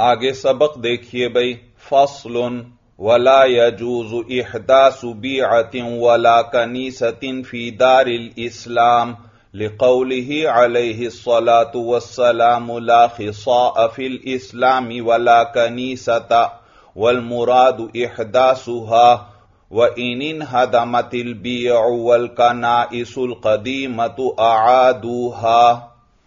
آگے سبق دیکھیے بھائی. فصل ولا يجوز احداث بیعۃ ولا کنیسۃ فی دار الاسلام لقوله علیہ الصلاۃ والسلام لا خصاء فی الاسلام ولا کنیسۃ والمراد احداثها وإن انهدمت البيع والكنائس القديمة أعادوها.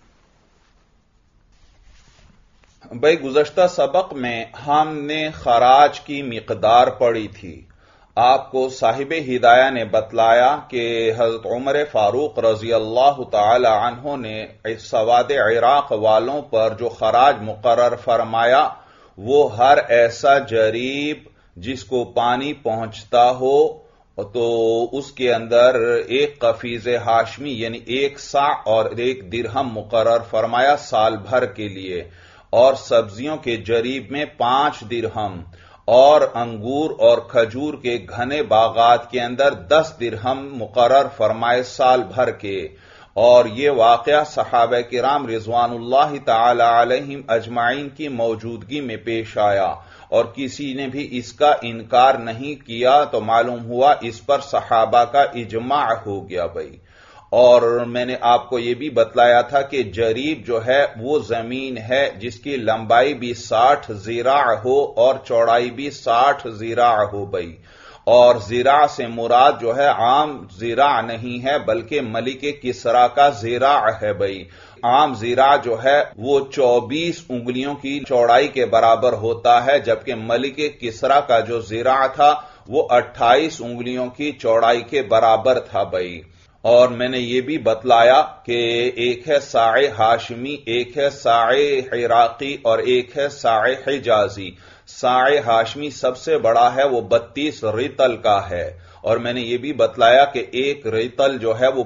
بھائی گزشتہ سبق میں ہم نے خراج کی مقدار پڑھی تھی. آپ کو صاحب ہدایہ نے بتلایا کہ حضرت عمر فاروق رضی اللہ تعالی عنہ نے سواد عراق والوں پر جو خراج مقرر فرمایا وہ ہر ایسا جریب جس کو پانی پہنچتا ہو تو اس کے اندر ایک قفیز ہاشمی یعنی 1 صاع اور 1 درہم مقرر فرمایا سال بھر کے لیے، اور سبزیوں کے جریب میں 5 درہم، اور انگور اور کھجور کے گھنے باغات کے اندر 10 درہم مقرر فرمائے سال بھر کے. اور یہ واقعہ صحابہ کرام رضوان اللہ تعالی علیہم اجمعین کی موجودگی میں پیش آیا، اور کسی نے بھی اس کا انکار نہیں کیا، تو معلوم ہوا اس پر صحابہ کا اجماع ہو گیا بھائی. اور میں نے آپ کو یہ بھی بتلایا تھا کہ جریب جو ہے وہ زمین ہے جس کی لمبائی بھی 60 ذراع ہو اور چوڑائی بھی 60 ذراع ہو بھائی. اور ذراع سے مراد جو ہے عام ذراع نہیں ہے بلکہ ملک کسریٰ کا ذراع ہے بھائی. عام ذراع جو ہے وہ 24 انگلیوں کی چوڑائی کے برابر ہوتا ہے، جبکہ ملک کسریٰ کا جو ذراع تھا وہ 28 انگلیوں کی چوڑائی کے برابر تھا بھائی. اور میں نے یہ بھی بتلایا کہ ایک ہے صاع ہاشمی، ایک ہے صاع عراقی اور ایک ہے صاع حجازی. صاع ہاشمی سب سے بڑا ہے، وہ 32 رطل کا ہے، اور میں نے یہ بھی بتلایا کہ ایک رطل جو ہے وہ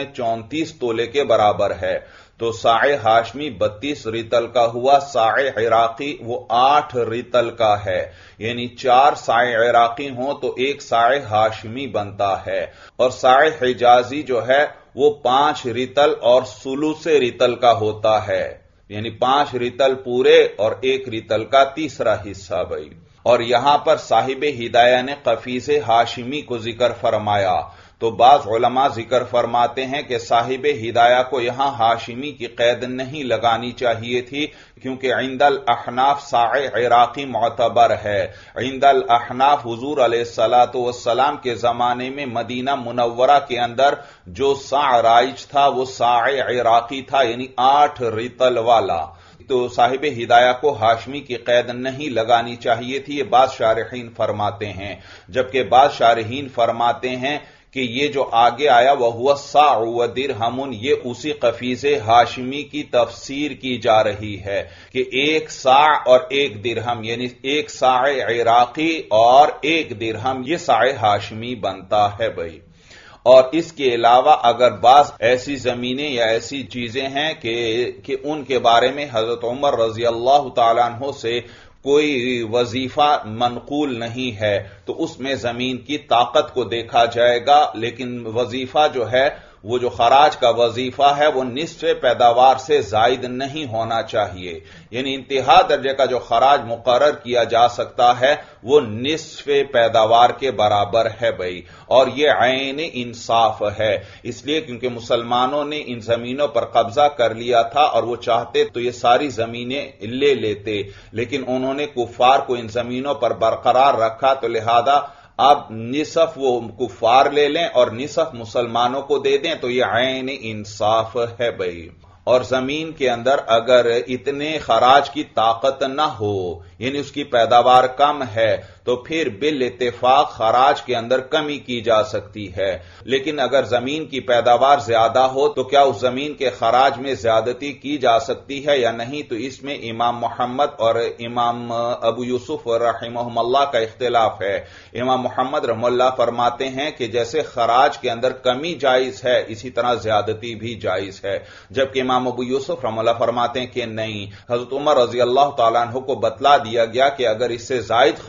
34 تولے کے برابر ہے. تو صاع ہاشمی 32 رطل کا ہوا، صاع عراقی وہ 8 رطل کا ہے، یعنی 4 صاع عراقی ہوں تو 1 صاع ہاشمی بنتا ہے. اور صاع حجازی جو ہے وہ 5 رطل اور ثلث رطل کا ہوتا ہے، یعنی 5 رطل پورے اور 1 رطل کا تیسرا حصہ بھائی. اور یہاں پر صاحب ہدایہ نے قفیز ہاشمی کو ذکر فرمایا، تو بعض علماء ذکر فرماتے ہیں کہ صاحب ہدایہ کو یہاں ہاشمی کی قید نہیں لگانی چاہیے تھی، کیونکہ عند الاحناف صاع عراقی معتبر ہے. عند الاحناف حضور علیہ الصلوۃ والسلام کے زمانے میں مدینہ منورہ کے اندر جو صاع رائج تھا وہ صاع عراقی تھا، یعنی 8 رطل والا. تو صاحب ہدایہ کو ہاشمی کی قید نہیں لگانی چاہیے تھی، یہ بعض شارحین فرماتے ہیں. جبکہ بعض شارحین فرماتے ہیں کہ یہ جو آگے آیا وَهُوَ الصَّاعُ وَدِرْهَمٌ، یہ اسی قفیز ہاشمی کی تفسیر کی جا رہی ہے کہ 1 صاع اور 1 درہم، یعنی 1 صاع عراقی اور 1 درہم یہ صاع ہاشمی بنتا ہے بھائی. اور اس کے علاوہ اگر بعض ایسی زمینیں یا ایسی چیزیں ہیں کہ ان کے بارے میں حضرت عمر رضی اللہ تعالیٰ عنہ سے کوئی وظیفہ منقول نہیں ہے تو اس میں زمین کی طاقت کو دیکھا جائے گا، لیکن وظیفہ جو ہے وہ جو خراج کا وظیفہ ہے وہ نصف پیداوار سے زائد نہیں ہونا چاہیے، یعنی انتہا درجے کا جو خراج مقرر کیا جا سکتا ہے وہ نصف پیداوار کے برابر ہے بھائی. اور یہ عین انصاف ہے، اس لیے کیونکہ مسلمانوں نے ان زمینوں پر قبضہ کر لیا تھا اور وہ چاہتے تو یہ ساری زمینیں لے لیتے، لیکن انہوں نے کفار کو ان زمینوں پر برقرار رکھا، تو لہذا اب نصف وہ کفار لے لیں اور نصف مسلمانوں کو دے دیں، تو یہ عین انصاف ہے بھائی. اور زمین کے اندر اگر اتنے خراج کی طاقت نہ ہو، یعنی اس کی پیداوار کم ہے، تو پھر بالاتفاق خراج کے اندر کمی کی جا سکتی ہے. لیکن اگر زمین کی پیداوار زیادہ ہو تو کیا اس زمین کے خراج میں زیادتی کی جا سکتی ہے یا نہیں، تو اس میں امام محمد اور امام ابو یوسف رحمہم اللہ کا اختلاف ہے. امام محمد رحمہ اللہ فرماتے ہیں کہ جیسے خراج کے اندر کمی جائز ہے اسی طرح زیادتی بھی جائز ہے، جبکہ امام ابو یوسف رحمہ اللہ فرماتے ہیں کہ نہیں. حضرت عمر رضی اللہ تعالیٰ عنہ کو بتلا دیا گیا کہ اگر اس سے زائد خراج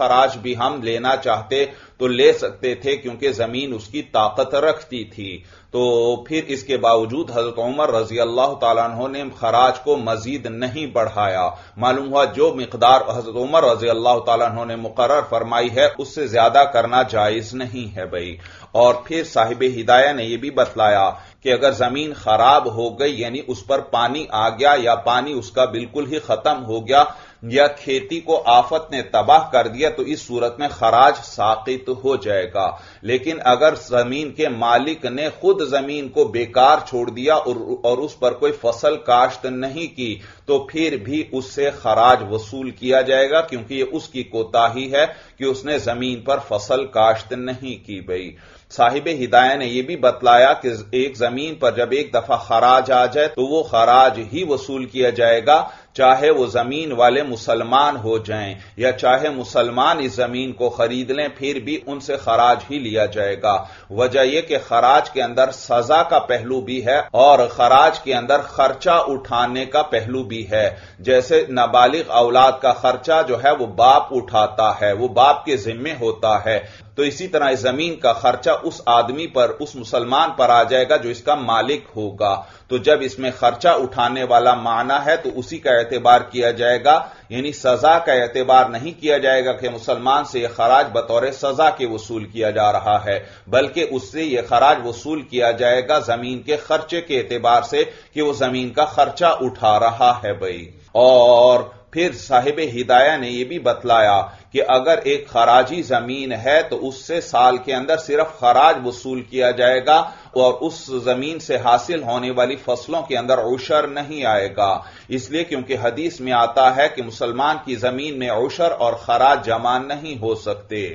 بھی ہم لینا چاہتے تو لے سکتے تھے کیونکہ زمین اس کی طاقت رکھتی تھی. تو پھر اس کے باوجود حضرت عمر رضی اللہ تعالیٰ عنہ نے خراج کو مزید نہیں بڑھایا. معلوم ہوا جو مقدار حضرت عمر رضی اللہ تعالیٰ عنہ نے مقرر فرمائی ہے اس سے زیادہ کرنا جائز نہیں ہے بھائی. اور پھر صاحب ہدایہ نے یہ بھی بتلایا کہ اگر زمین خراب ہو گئی یعنی اس پر پانی آ گیا یا پانی اس کا بالکل ہی ختم ہو گیا یا کھیتی کو آفت نے تباہ کر دیا تو اس صورت میں خراج ساقط ہو جائے گا. لیکن اگر زمین کے مالک نے خود زمین کو بیکار چھوڑ دیا اور اس پر کوئی فصل کاشت نہیں کی تو پھر بھی اس سے خراج وصول کیا جائے گا کیونکہ یہ اس کی کوتاہی ہے کہ اس نے زمین پر فصل کاشت نہیں کی. بھئی صاحب ہدایہ نے یہ بھی بتلایا کہ ایک زمین پر جب ایک دفعہ خراج آ جائے تو وہ خراج ہی وصول کیا جائے گا چاہے وہ زمین والے مسلمان ہو جائیں یا چاہے مسلمان اس زمین کو خرید لیں پھر بھی ان سے خراج ہی لیا جائے گا. وجہ یہ کہ خراج کے اندر سزا کا پہلو بھی ہے اور خراج کے اندر خرچہ اٹھانے کا پہلو بھی ہے. جیسے نابالغ اولاد کا خرچہ جو ہے وہ باپ اٹھاتا ہے، وہ باپ کے ذمے ہوتا ہے، تو اسی طرح اس زمین کا خرچہ اس آدمی پر، اس مسلمان پر آ جائے گا جو اس کا مالک ہوگا. تو جب اس میں خرچہ اٹھانے والا معنی ہے تو اسی کا اعتبار کیا جائے گا، یعنی سزا کا اعتبار نہیں کیا جائے گا کہ مسلمان سے یہ خراج بطور سزا کے وصول کیا جا رہا ہے، بلکہ اس سے یہ خراج وصول کیا جائے گا زمین کے خرچے کے اعتبار سے کہ وہ زمین کا خرچہ اٹھا رہا ہے. بھائی اور پھر صاحب ہدایہ نے یہ بھی بتلایا کہ اگر ایک خراجی زمین ہے تو اس سے سال کے اندر صرف خراج وصول کیا جائے گا اور اس زمین سے حاصل ہونے والی فصلوں کے اندر عشر نہیں آئے گا. اس لیے کیونکہ حدیث میں آتا ہے کہ مسلمان کی زمین میں عشر اور خراج جمع نہیں ہو سکتے،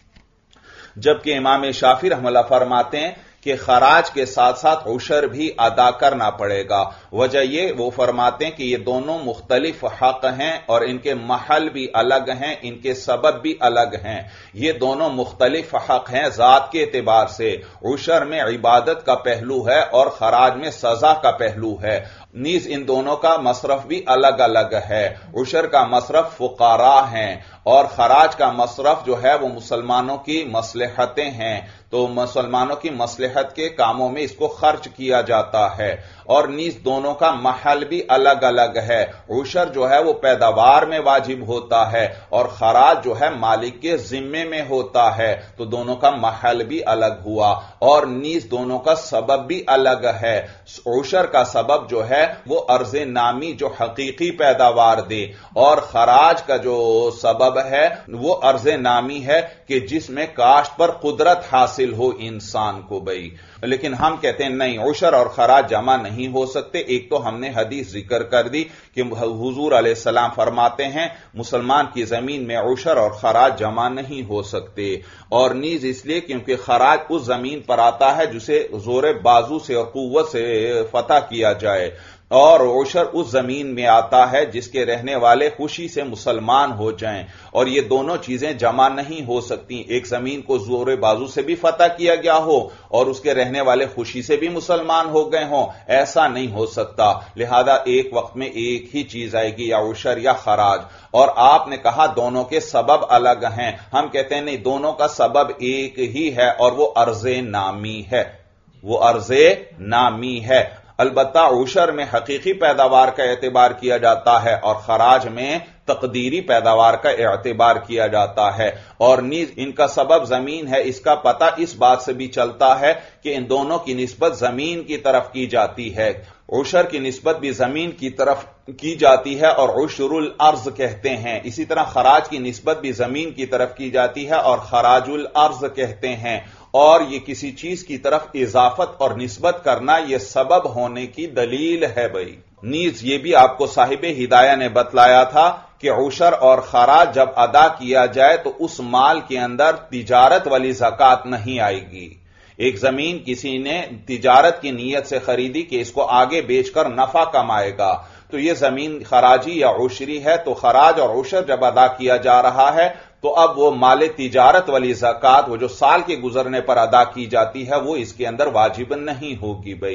جبکہ امام شافعی رحمہ اللہ فرماتے ہیں کہ خراج کے ساتھ ساتھ عشر بھی ادا کرنا پڑے گا. وجہ یہ وہ فرماتے ہیں کہ یہ دونوں مختلف حق ہیں اور ان کے محل بھی الگ ہیں، ان کے سبب بھی الگ ہیں. یہ دونوں مختلف حق ہیں ذات کے اعتبار سے. عشر میں عبادت کا پہلو ہے اور خراج میں سزا کا پہلو ہے. نیز ان دونوں کا مصرف بھی الگ الگ ہے. عشر کا مصرف فقراء ہیں اور خراج کا مصرف جو ہے وہ مسلمانوں کی مصلحتیں ہیں، تو مسلمانوں کی مصلحت کے کاموں میں اس کو خرچ کیا جاتا ہے. اور نیز دونوں کا محل بھی الگ الگ ہے. عشر جو ہے وہ پیداوار میں واجب ہوتا ہے اور خراج جو ہے مالک کے ذمے میں ہوتا ہے، تو دونوں کا محل بھی الگ ہوا. اور نیز دونوں کا سبب بھی الگ ہے. عشر کا سبب جو ہے وہ ارض نامی جو حقیقی پیداوار دے، اور خراج کا جو سبب ہے وہ ارض نامی ہے کہ جس میں کاشت پر قدرت حاصل ہو انسان کو. بھئی لیکن ہم کہتے ہیں نہیں، عشر اور خراج جمع نہیں ہو سکتے. ایک تو ہم نے حدیث ذکر کر دی کہ حضور علیہ السلام فرماتے ہیں مسلمان کی زمین میں عشر اور خراج جمع نہیں ہو سکتے، اور نیز اس لیے کیونکہ خراج اس زمین پر آتا ہے جسے زور بازو سے اور قوت سے فتح کیا جائے، اور عشر اس زمین میں آتا ہے جس کے رہنے والے خوشی سے مسلمان ہو جائیں، اور یہ دونوں چیزیں جمع نہیں ہو سکتی. ایک زمین کو زور بازو سے بھی فتح کیا گیا ہو اور اس کے رہنے والے خوشی سے بھی مسلمان ہو گئے ہوں، ایسا نہیں ہو سکتا. لہذا ایک وقت میں ایک ہی چیز آئے گی، یا عشر یا خراج. اور آپ نے کہا دونوں کے سبب الگ ہیں، ہم کہتے ہیں نہیں، دونوں کا سبب ایک ہی ہے اور وہ ارض نامی ہے، وہ ارض نامی ہے. البتہ عشر میں حقیقی پیداوار کا اعتبار کیا جاتا ہے اور خراج میں تقدیری پیداوار کا اعتبار کیا جاتا ہے. اور نیز ان کا سبب زمین ہے، اس کا پتہ اس بات سے بھی چلتا ہے کہ ان دونوں کی نسبت زمین کی طرف کی جاتی ہے. عشر کی نسبت بھی زمین کی طرف کی جاتی ہے اور عشر الارض کہتے ہیں. اسی طرح خراج کی نسبت بھی زمین کی طرف کی جاتی ہے اور خراج الارض کہتے ہیں. اور یہ کسی چیز کی طرف اضافت اور نسبت کرنا یہ سبب ہونے کی دلیل ہے. بھائی نیز یہ بھی آپ کو صاحب ہدایہ نے بتلایا تھا کہ عشر اور خراج جب ادا کیا جائے تو اس مال کے اندر تجارت والی زکوٰۃ نہیں آئے گی. ایک زمین کسی نے تجارت کی نیت سے خریدی کہ اس کو آگے بیچ کر نفع کمائے گا، تو یہ زمین خراجی یا عشری ہے، تو خراج اور عشر جب ادا کیا جا رہا ہے تو اب وہ مال تجارت والی زکوٰۃ وہ جو سال کے گزرنے پر ادا کی جاتی ہے وہ اس کے اندر واجب نہیں ہوگی. بھائی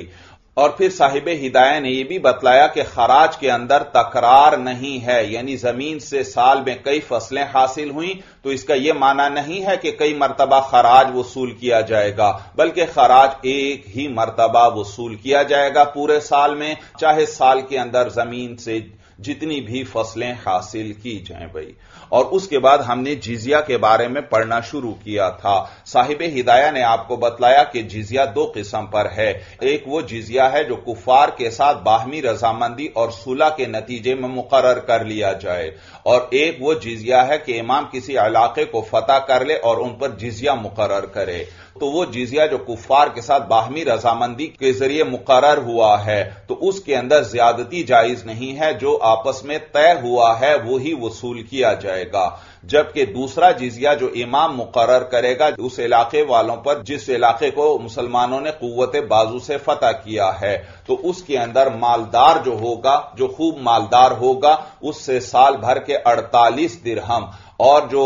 اور پھر صاحب ہدایہ نے یہ بھی بتلایا کہ خراج کے اندر تکرار نہیں ہے، یعنی زمین سے سال میں کئی فصلیں حاصل ہوئیں تو اس کا یہ معنی نہیں ہے کہ کئی مرتبہ خراج وصول کیا جائے گا، بلکہ خراج ایک ہی مرتبہ وصول کیا جائے گا پورے سال میں، چاہے سال کے اندر زمین سے جتنی بھی فصلیں حاصل کی جائیں بھائی۔ اور اس کے بعد ہم نے جزیہ کے بارے میں پڑھنا شروع کیا تھا۔ صاحب ہدایہ نے آپ کو بتلایا کہ جزیہ دو قسم پر ہے، ایک وہ جزیہ ہے جو کفار کے ساتھ باہمی رضامندی اور صلح کے نتیجے میں مقرر کر لیا جائے، اور ایک وہ جزیہ ہے کہ امام کسی علاقے کو فتح کر لے اور ان پر جزیہ مقرر کرے۔ تو وہ جزیہ جو کفار کے ساتھ باہمی رضامندی کے ذریعے مقرر ہوا ہے تو اس کے اندر زیادتی جائز نہیں ہے، جو آپس میں طے ہوا ہے وہی وصول کیا جائے گا، جبکہ دوسرا جزیہ جو امام مقرر کرے گا اس علاقے والوں پر جس علاقے کو مسلمانوں نے قوت بازو سے فتح کیا ہے، تو اس کے اندر مالدار جو ہوگا، جو خوب مالدار ہوگا، اس سے سال بھر کے 48 درہم، اور جو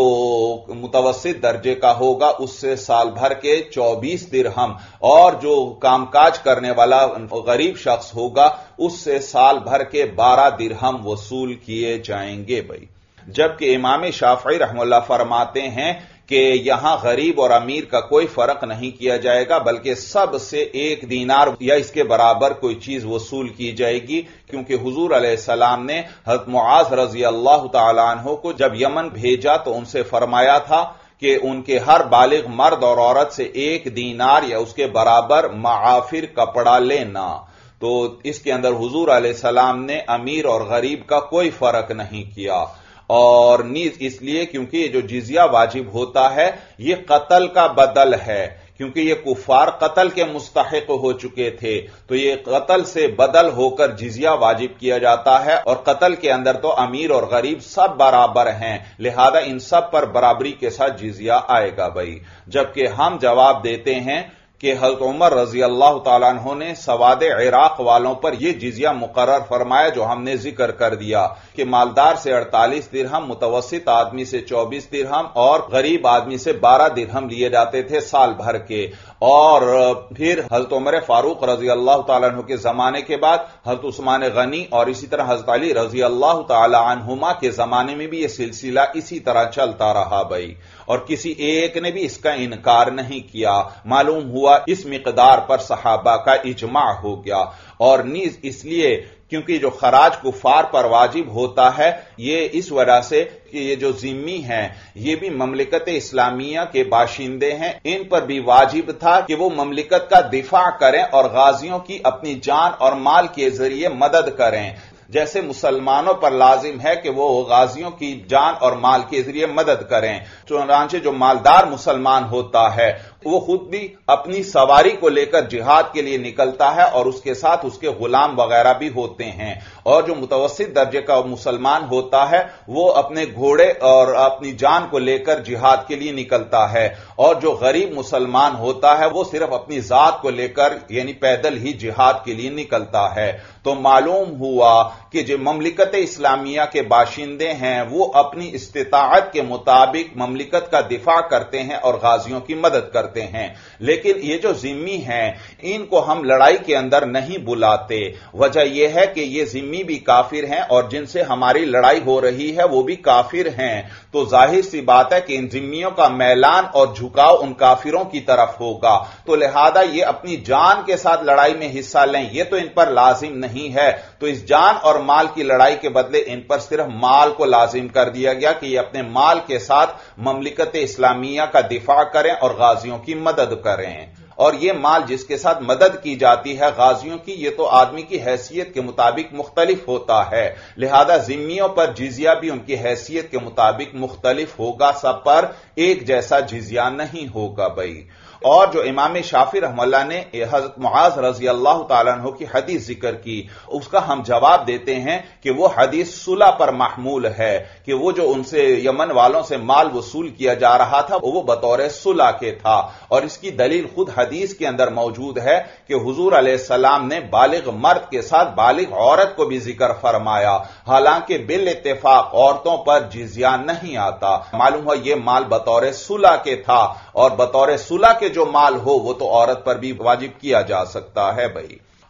متوسط درجے کا ہوگا اس سے سال بھر کے 24 درہم، اور جو کام کاج کرنے والا غریب شخص ہوگا اس سے سال بھر کے 12 درہم وصول کیے جائیں گے بھائی۔ جبکہ امام شافعی رحمہ اللہ فرماتے ہیں کہ یہاں غریب اور امیر کا کوئی فرق نہیں کیا جائے گا، بلکہ سب سے 1 دینار یا اس کے برابر کوئی چیز وصول کی جائے گی، کیونکہ حضور علیہ السلام نے حضرت معاذ رضی اللہ تعالیٰ عنہ کو جب یمن بھیجا تو ان سے فرمایا تھا کہ ان کے ہر بالغ مرد اور عورت سے 1 دینار یا اس کے برابر معافر کپڑا لینا۔ تو اس کے اندر حضور علیہ السلام نے امیر اور غریب کا کوئی فرق نہیں کیا، اور نیز اس لیے کیونکہ یہ جو جزیہ واجب ہوتا ہے یہ قتل کا بدل ہے، کیونکہ یہ کفار قتل کے مستحق ہو چکے تھے، تو یہ قتل سے بدل ہو کر جزیہ واجب کیا جاتا ہے، اور قتل کے اندر تو امیر اور غریب سب برابر ہیں، لہذا ان سب پر برابری کے ساتھ جزیہ آئے گا بھائی۔ جبکہ ہم جواب دیتے ہیں کہ حضرت عمر رضی اللہ تعالیٰ عنہ نے سواد عراق والوں پر یہ جزیہ مقرر فرمایا جو ہم نے ذکر کر دیا کہ مالدار سے 48 درہم، متوسط آدمی سے 24 درہم اور غریب آدمی سے 12 درہم لیے جاتے تھے سال بھر کے۔ اور پھر حضرت عمر فاروق رضی اللہ تعالیٰ عنہ کے زمانے کے بعد حضرت عثمان غنی اور اسی طرح حضرت علی رضی اللہ تعالیٰ عنہما کے زمانے میں بھی یہ سلسلہ اسی طرح چلتا رہا بھائی، اور کسی ایک نے بھی اس کا انکار نہیں کیا۔ معلوم ہوا اس مقدار پر صحابہ کا اجماع ہو گیا، اور نیز اس لیے کیونکہ جو خراج کفار پر واجب ہوتا ہے یہ اس وجہ سے کہ یہ جو ذمی ہیں یہ بھی مملکت اسلامیہ کے باشندے ہیں، ان پر بھی واجب تھا کہ وہ مملکت کا دفاع کریں اور غازیوں کی اپنی جان اور مال کے ذریعے مدد کریں، جیسے مسلمانوں پر لازم ہے کہ وہ غازیوں کی جان اور مال کے ذریعے مدد کریں۔ چنانچہ جو مالدار مسلمان ہوتا ہے وہ خود بھی اپنی سواری کو لے کر جہاد کے لیے نکلتا ہے اور اس کے ساتھ اس کے غلام وغیرہ بھی ہوتے ہیں، اور جو متوسط درجے کا مسلمان ہوتا ہے وہ اپنے گھوڑے اور اپنی جان کو لے کر جہاد کے لیے نکلتا ہے، اور جو غریب مسلمان ہوتا ہے وہ صرف اپنی ذات کو لے کر یعنی پیدل ہی جہاد کے لیے نکلتا ہے۔ تو معلوم ہوا کہ جو مملکت اسلامیہ کے باشندے ہیں وہ اپنی استطاعت کے مطابق مملکت کا دفاع کرتے ہیں اور غازیوں کی مدد کرتے ہیں، لیکن یہ جو ذمی ہیں ان کو ہم لڑائی کے اندر نہیں بلاتے۔ وجہ یہ ہے کہ یہ ذمی بھی کافر ہیں اور جن سے ہماری لڑائی ہو رہی ہے وہ بھی کافر ہیں، تو ظاہر سی بات ہے کہ ان ذمیوں کا میلان اور جھکاؤ ان کافروں کی طرف ہوگا، تو لہذا یہ اپنی جان کے ساتھ لڑائی میں حصہ لیں یہ تو ان پر لازم نہیں ہے، تو اس جان اور مال کی لڑائی کے بدلے ان پر صرف مال کو لازم کر دیا گیا کہ یہ اپنے مال کے ساتھ مملکت اسلامیہ کا دفاع کریں اور غازیوں کی مدد کریں۔ اور یہ مال جس کے ساتھ مدد کی جاتی ہے غازیوں کی یہ تو آدمی کی حیثیت کے مطابق مختلف ہوتا ہے، لہذا ذمیوں پر جزیہ بھی ان کی حیثیت کے مطابق مختلف ہوگا، سب پر ایک جیسا جزیہ نہیں ہوگا بھائی۔ اور جو امام شافعی رحمہ اللہ نے حضرت معاذ رضی اللہ تعالیٰ عنہ کی حدیث ذکر کی اس کا ہم جواب دیتے ہیں کہ وہ حدیث صلح پر محمول ہے، کہ وہ جو ان سے یمن والوں سے مال وصول کیا جا رہا تھا وہ بطور صلح کے تھا، اور اس کی دلیل خود حدیث کے اندر موجود ہے کہ حضور علیہ السلام نے بالغ مرد کے ساتھ بالغ عورت کو بھی ذکر فرمایا، حالانکہ بالاتفاق عورتوں پر جزیہ نہیں آتا۔ معلوم ہوا یہ مال بطور صلح کے تھا، اور بطور صلح کے جو مال ہو وہ تو عورت پر بھی واجب کیا جا سکتا ہے بھائی۔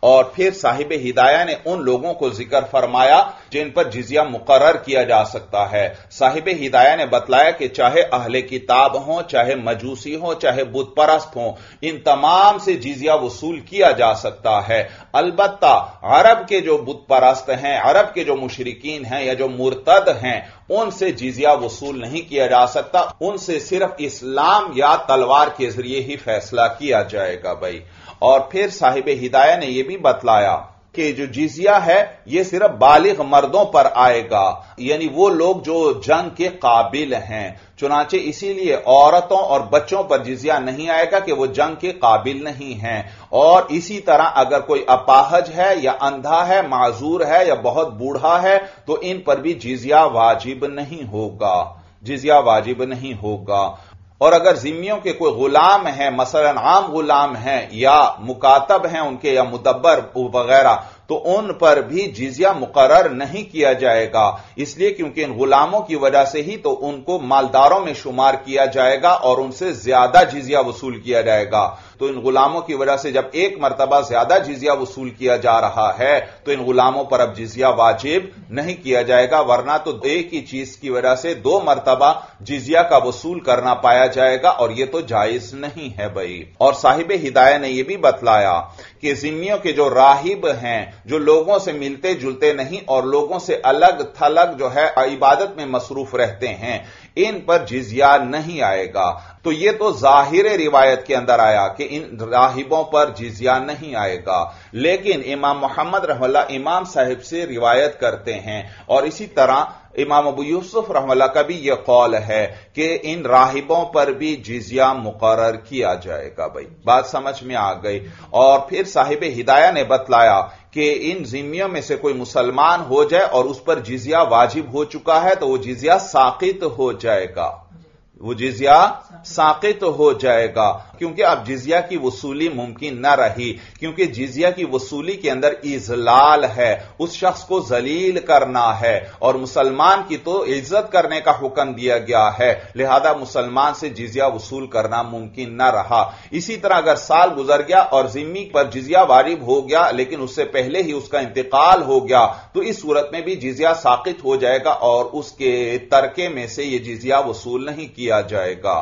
اور پھر صاحب ہدایہ نے ان لوگوں کو ذکر فرمایا جن پر جزیہ مقرر کیا جا سکتا ہے۔ صاحب ہدایہ نے بتلایا کہ چاہے اہل کتاب ہوں، چاہے مجوسی ہوں، چاہے بت پرست ہوں، ان تمام سے جزیہ وصول کیا جا سکتا ہے۔ البتہ عرب کے جو بت پرست ہیں، عرب کے جو مشرکین ہیں یا جو مرتد ہیں، ان سے جزیہ وصول نہیں کیا جا سکتا، ان سے صرف اسلام یا تلوار کے ذریعے ہی فیصلہ کیا جائے گا بھائی۔ اور پھر صاحب ہدایہ نے یہ بھی بتلایا کہ جو جزیہ ہے یہ صرف بالغ مردوں پر آئے گا، یعنی وہ لوگ جو جنگ کے قابل ہیں، چنانچہ اسی لیے عورتوں اور بچوں پر جزیہ نہیں آئے گا کہ وہ جنگ کے قابل نہیں ہیں۔ اور اسی طرح اگر کوئی اپاہج ہے یا اندھا ہے، معذور ہے یا بہت بوڑھا ہے تو ان پر بھی جزیہ واجب نہیں ہوگا، جزیہ واجب نہیں ہوگا۔ اور اگر ذمیوں کے کوئی غلام ہیں، مثلا عام غلام ہیں یا مکاتب ہیں ان کے یا مدبر وغیرہ، تو ان پر بھی جزیہ مقرر نہیں کیا جائے گا، اس لیے کیونکہ ان غلاموں کی وجہ سے ہی تو ان کو مالداروں میں شمار کیا جائے گا اور ان سے زیادہ جزیہ وصول کیا جائے گا۔ تو ان غلاموں کی وجہ سے جب ایک مرتبہ زیادہ جزیہ وصول کیا جا رہا ہے تو ان غلاموں پر اب جزیہ واجب نہیں کیا جائے گا، ورنہ تو ایک ہی چیز کی وجہ سے دو مرتبہ جزیہ کا وصول کرنا پایا جائے گا، اور یہ تو جائز نہیں ہے بھائی۔ اور صاحب ہدایہ نے یہ بھی بتلایا کہ ذمیوں کے جو راہب ہیں، جو لوگوں سے ملتے جلتے نہیں اور لوگوں سے الگ تھلگ جو ہے عبادت میں مصروف رہتے ہیں، ان پر جزیہ نہیں آئے گا۔ تو یہ تو ظاہر روایت کے اندر آیا کہ ان راہبوں پر جزیہ نہیں آئے گا، لیکن امام محمد رحمہ اللہ امام صاحب سے روایت کرتے ہیں، اور اسی طرح امام ابو یوسف رحمہ اللہ کا بھی یہ قول ہے کہ ان راہبوں پر بھی جزیہ مقرر کیا جائے گا بھائی۔ بات سمجھ میں آ گئی۔ اور پھر صاحب ہدایہ نے بتلایا کہ ان ذمیوں میں سے کوئی مسلمان ہو جائے اور اس پر جزیہ واجب ہو چکا ہے تو وہ جزیہ ساقط ہو جائے گا، وہ جزیہ ساقط ہو جائے گا، کیونکہ اب جزیہ کی وصولی ممکن نہ رہی، کیونکہ جزیہ کی وصولی کے اندر اذلال ہے، اس شخص کو ذلیل کرنا ہے، اور مسلمان کی تو عزت کرنے کا حکم دیا گیا ہے، لہذا مسلمان سے جزیہ وصول کرنا ممکن نہ رہا۔ اسی طرح اگر سال گزر گیا اور ذمی پر جزیہ واجب ہو گیا لیکن اس سے پہلے ہی اس کا انتقال ہو گیا تو اس صورت میں بھی جزیہ ساقط ہو جائے گا اور اس کے ترکے میں سے یہ جزیہ وصول نہیں کیا جائے گا۔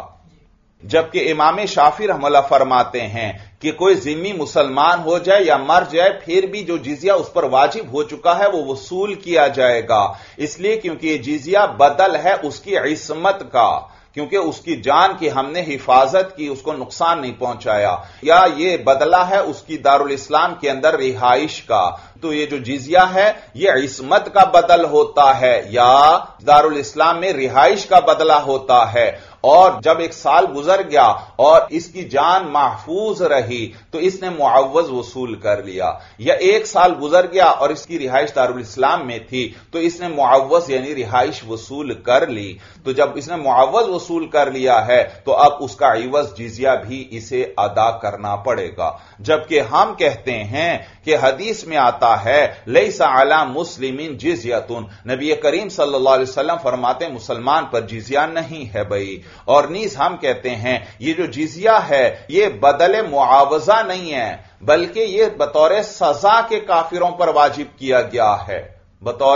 جبکہ امام شافعی رحمہ اللہ فرماتے ہیں کہ کوئی ذمی مسلمان ہو جائے یا مر جائے پھر بھی جو جزیہ اس پر واجب ہو چکا ہے وہ وصول کیا جائے گا، اس لیے کیونکہ یہ جزیہ بدل ہے اس کی عصمت کا، کیونکہ اس کی جان کی ہم نے حفاظت کی، اس کو نقصان نہیں پہنچایا، یا یہ بدلہ ہے اس کی دارالاسلام کے اندر رہائش کا، تو یہ جو جزیہ ہے یہ عصمت کا بدل ہوتا ہے یا دارالاسلام میں رہائش کا بدلہ ہوتا ہے۔ اور جب ایک سال گزر گیا اور اس کی جان محفوظ رہی تو اس نے معوض وصول کر لیا، یا ایک سال گزر گیا اور اس کی رہائش دارالاسلام میں تھی تو اس نے معوض یعنی رہائش وصول کر لی، تو جب اس نے معوض وصول کر لیا ہے تو اب اس کا عوض جزیہ بھی اسے ادا کرنا پڑے گا۔ جبکہ ہم کہتے ہیں کہ حدیث میں آتا ہے لیس علی مسلم جزیۃ، نبی کریم صلی اللہ علیہ وسلم فرماتے ہیں مسلمان پر جزیہ نہیں ہے بھائی۔ اور نیز ہم کہتے ہیں یہ جو جزیہ ہے یہ بدل معاوضہ نہیں ہے بلکہ یہ بطور سزا کے کافروں پر واجب کیا گیا ہے، بطور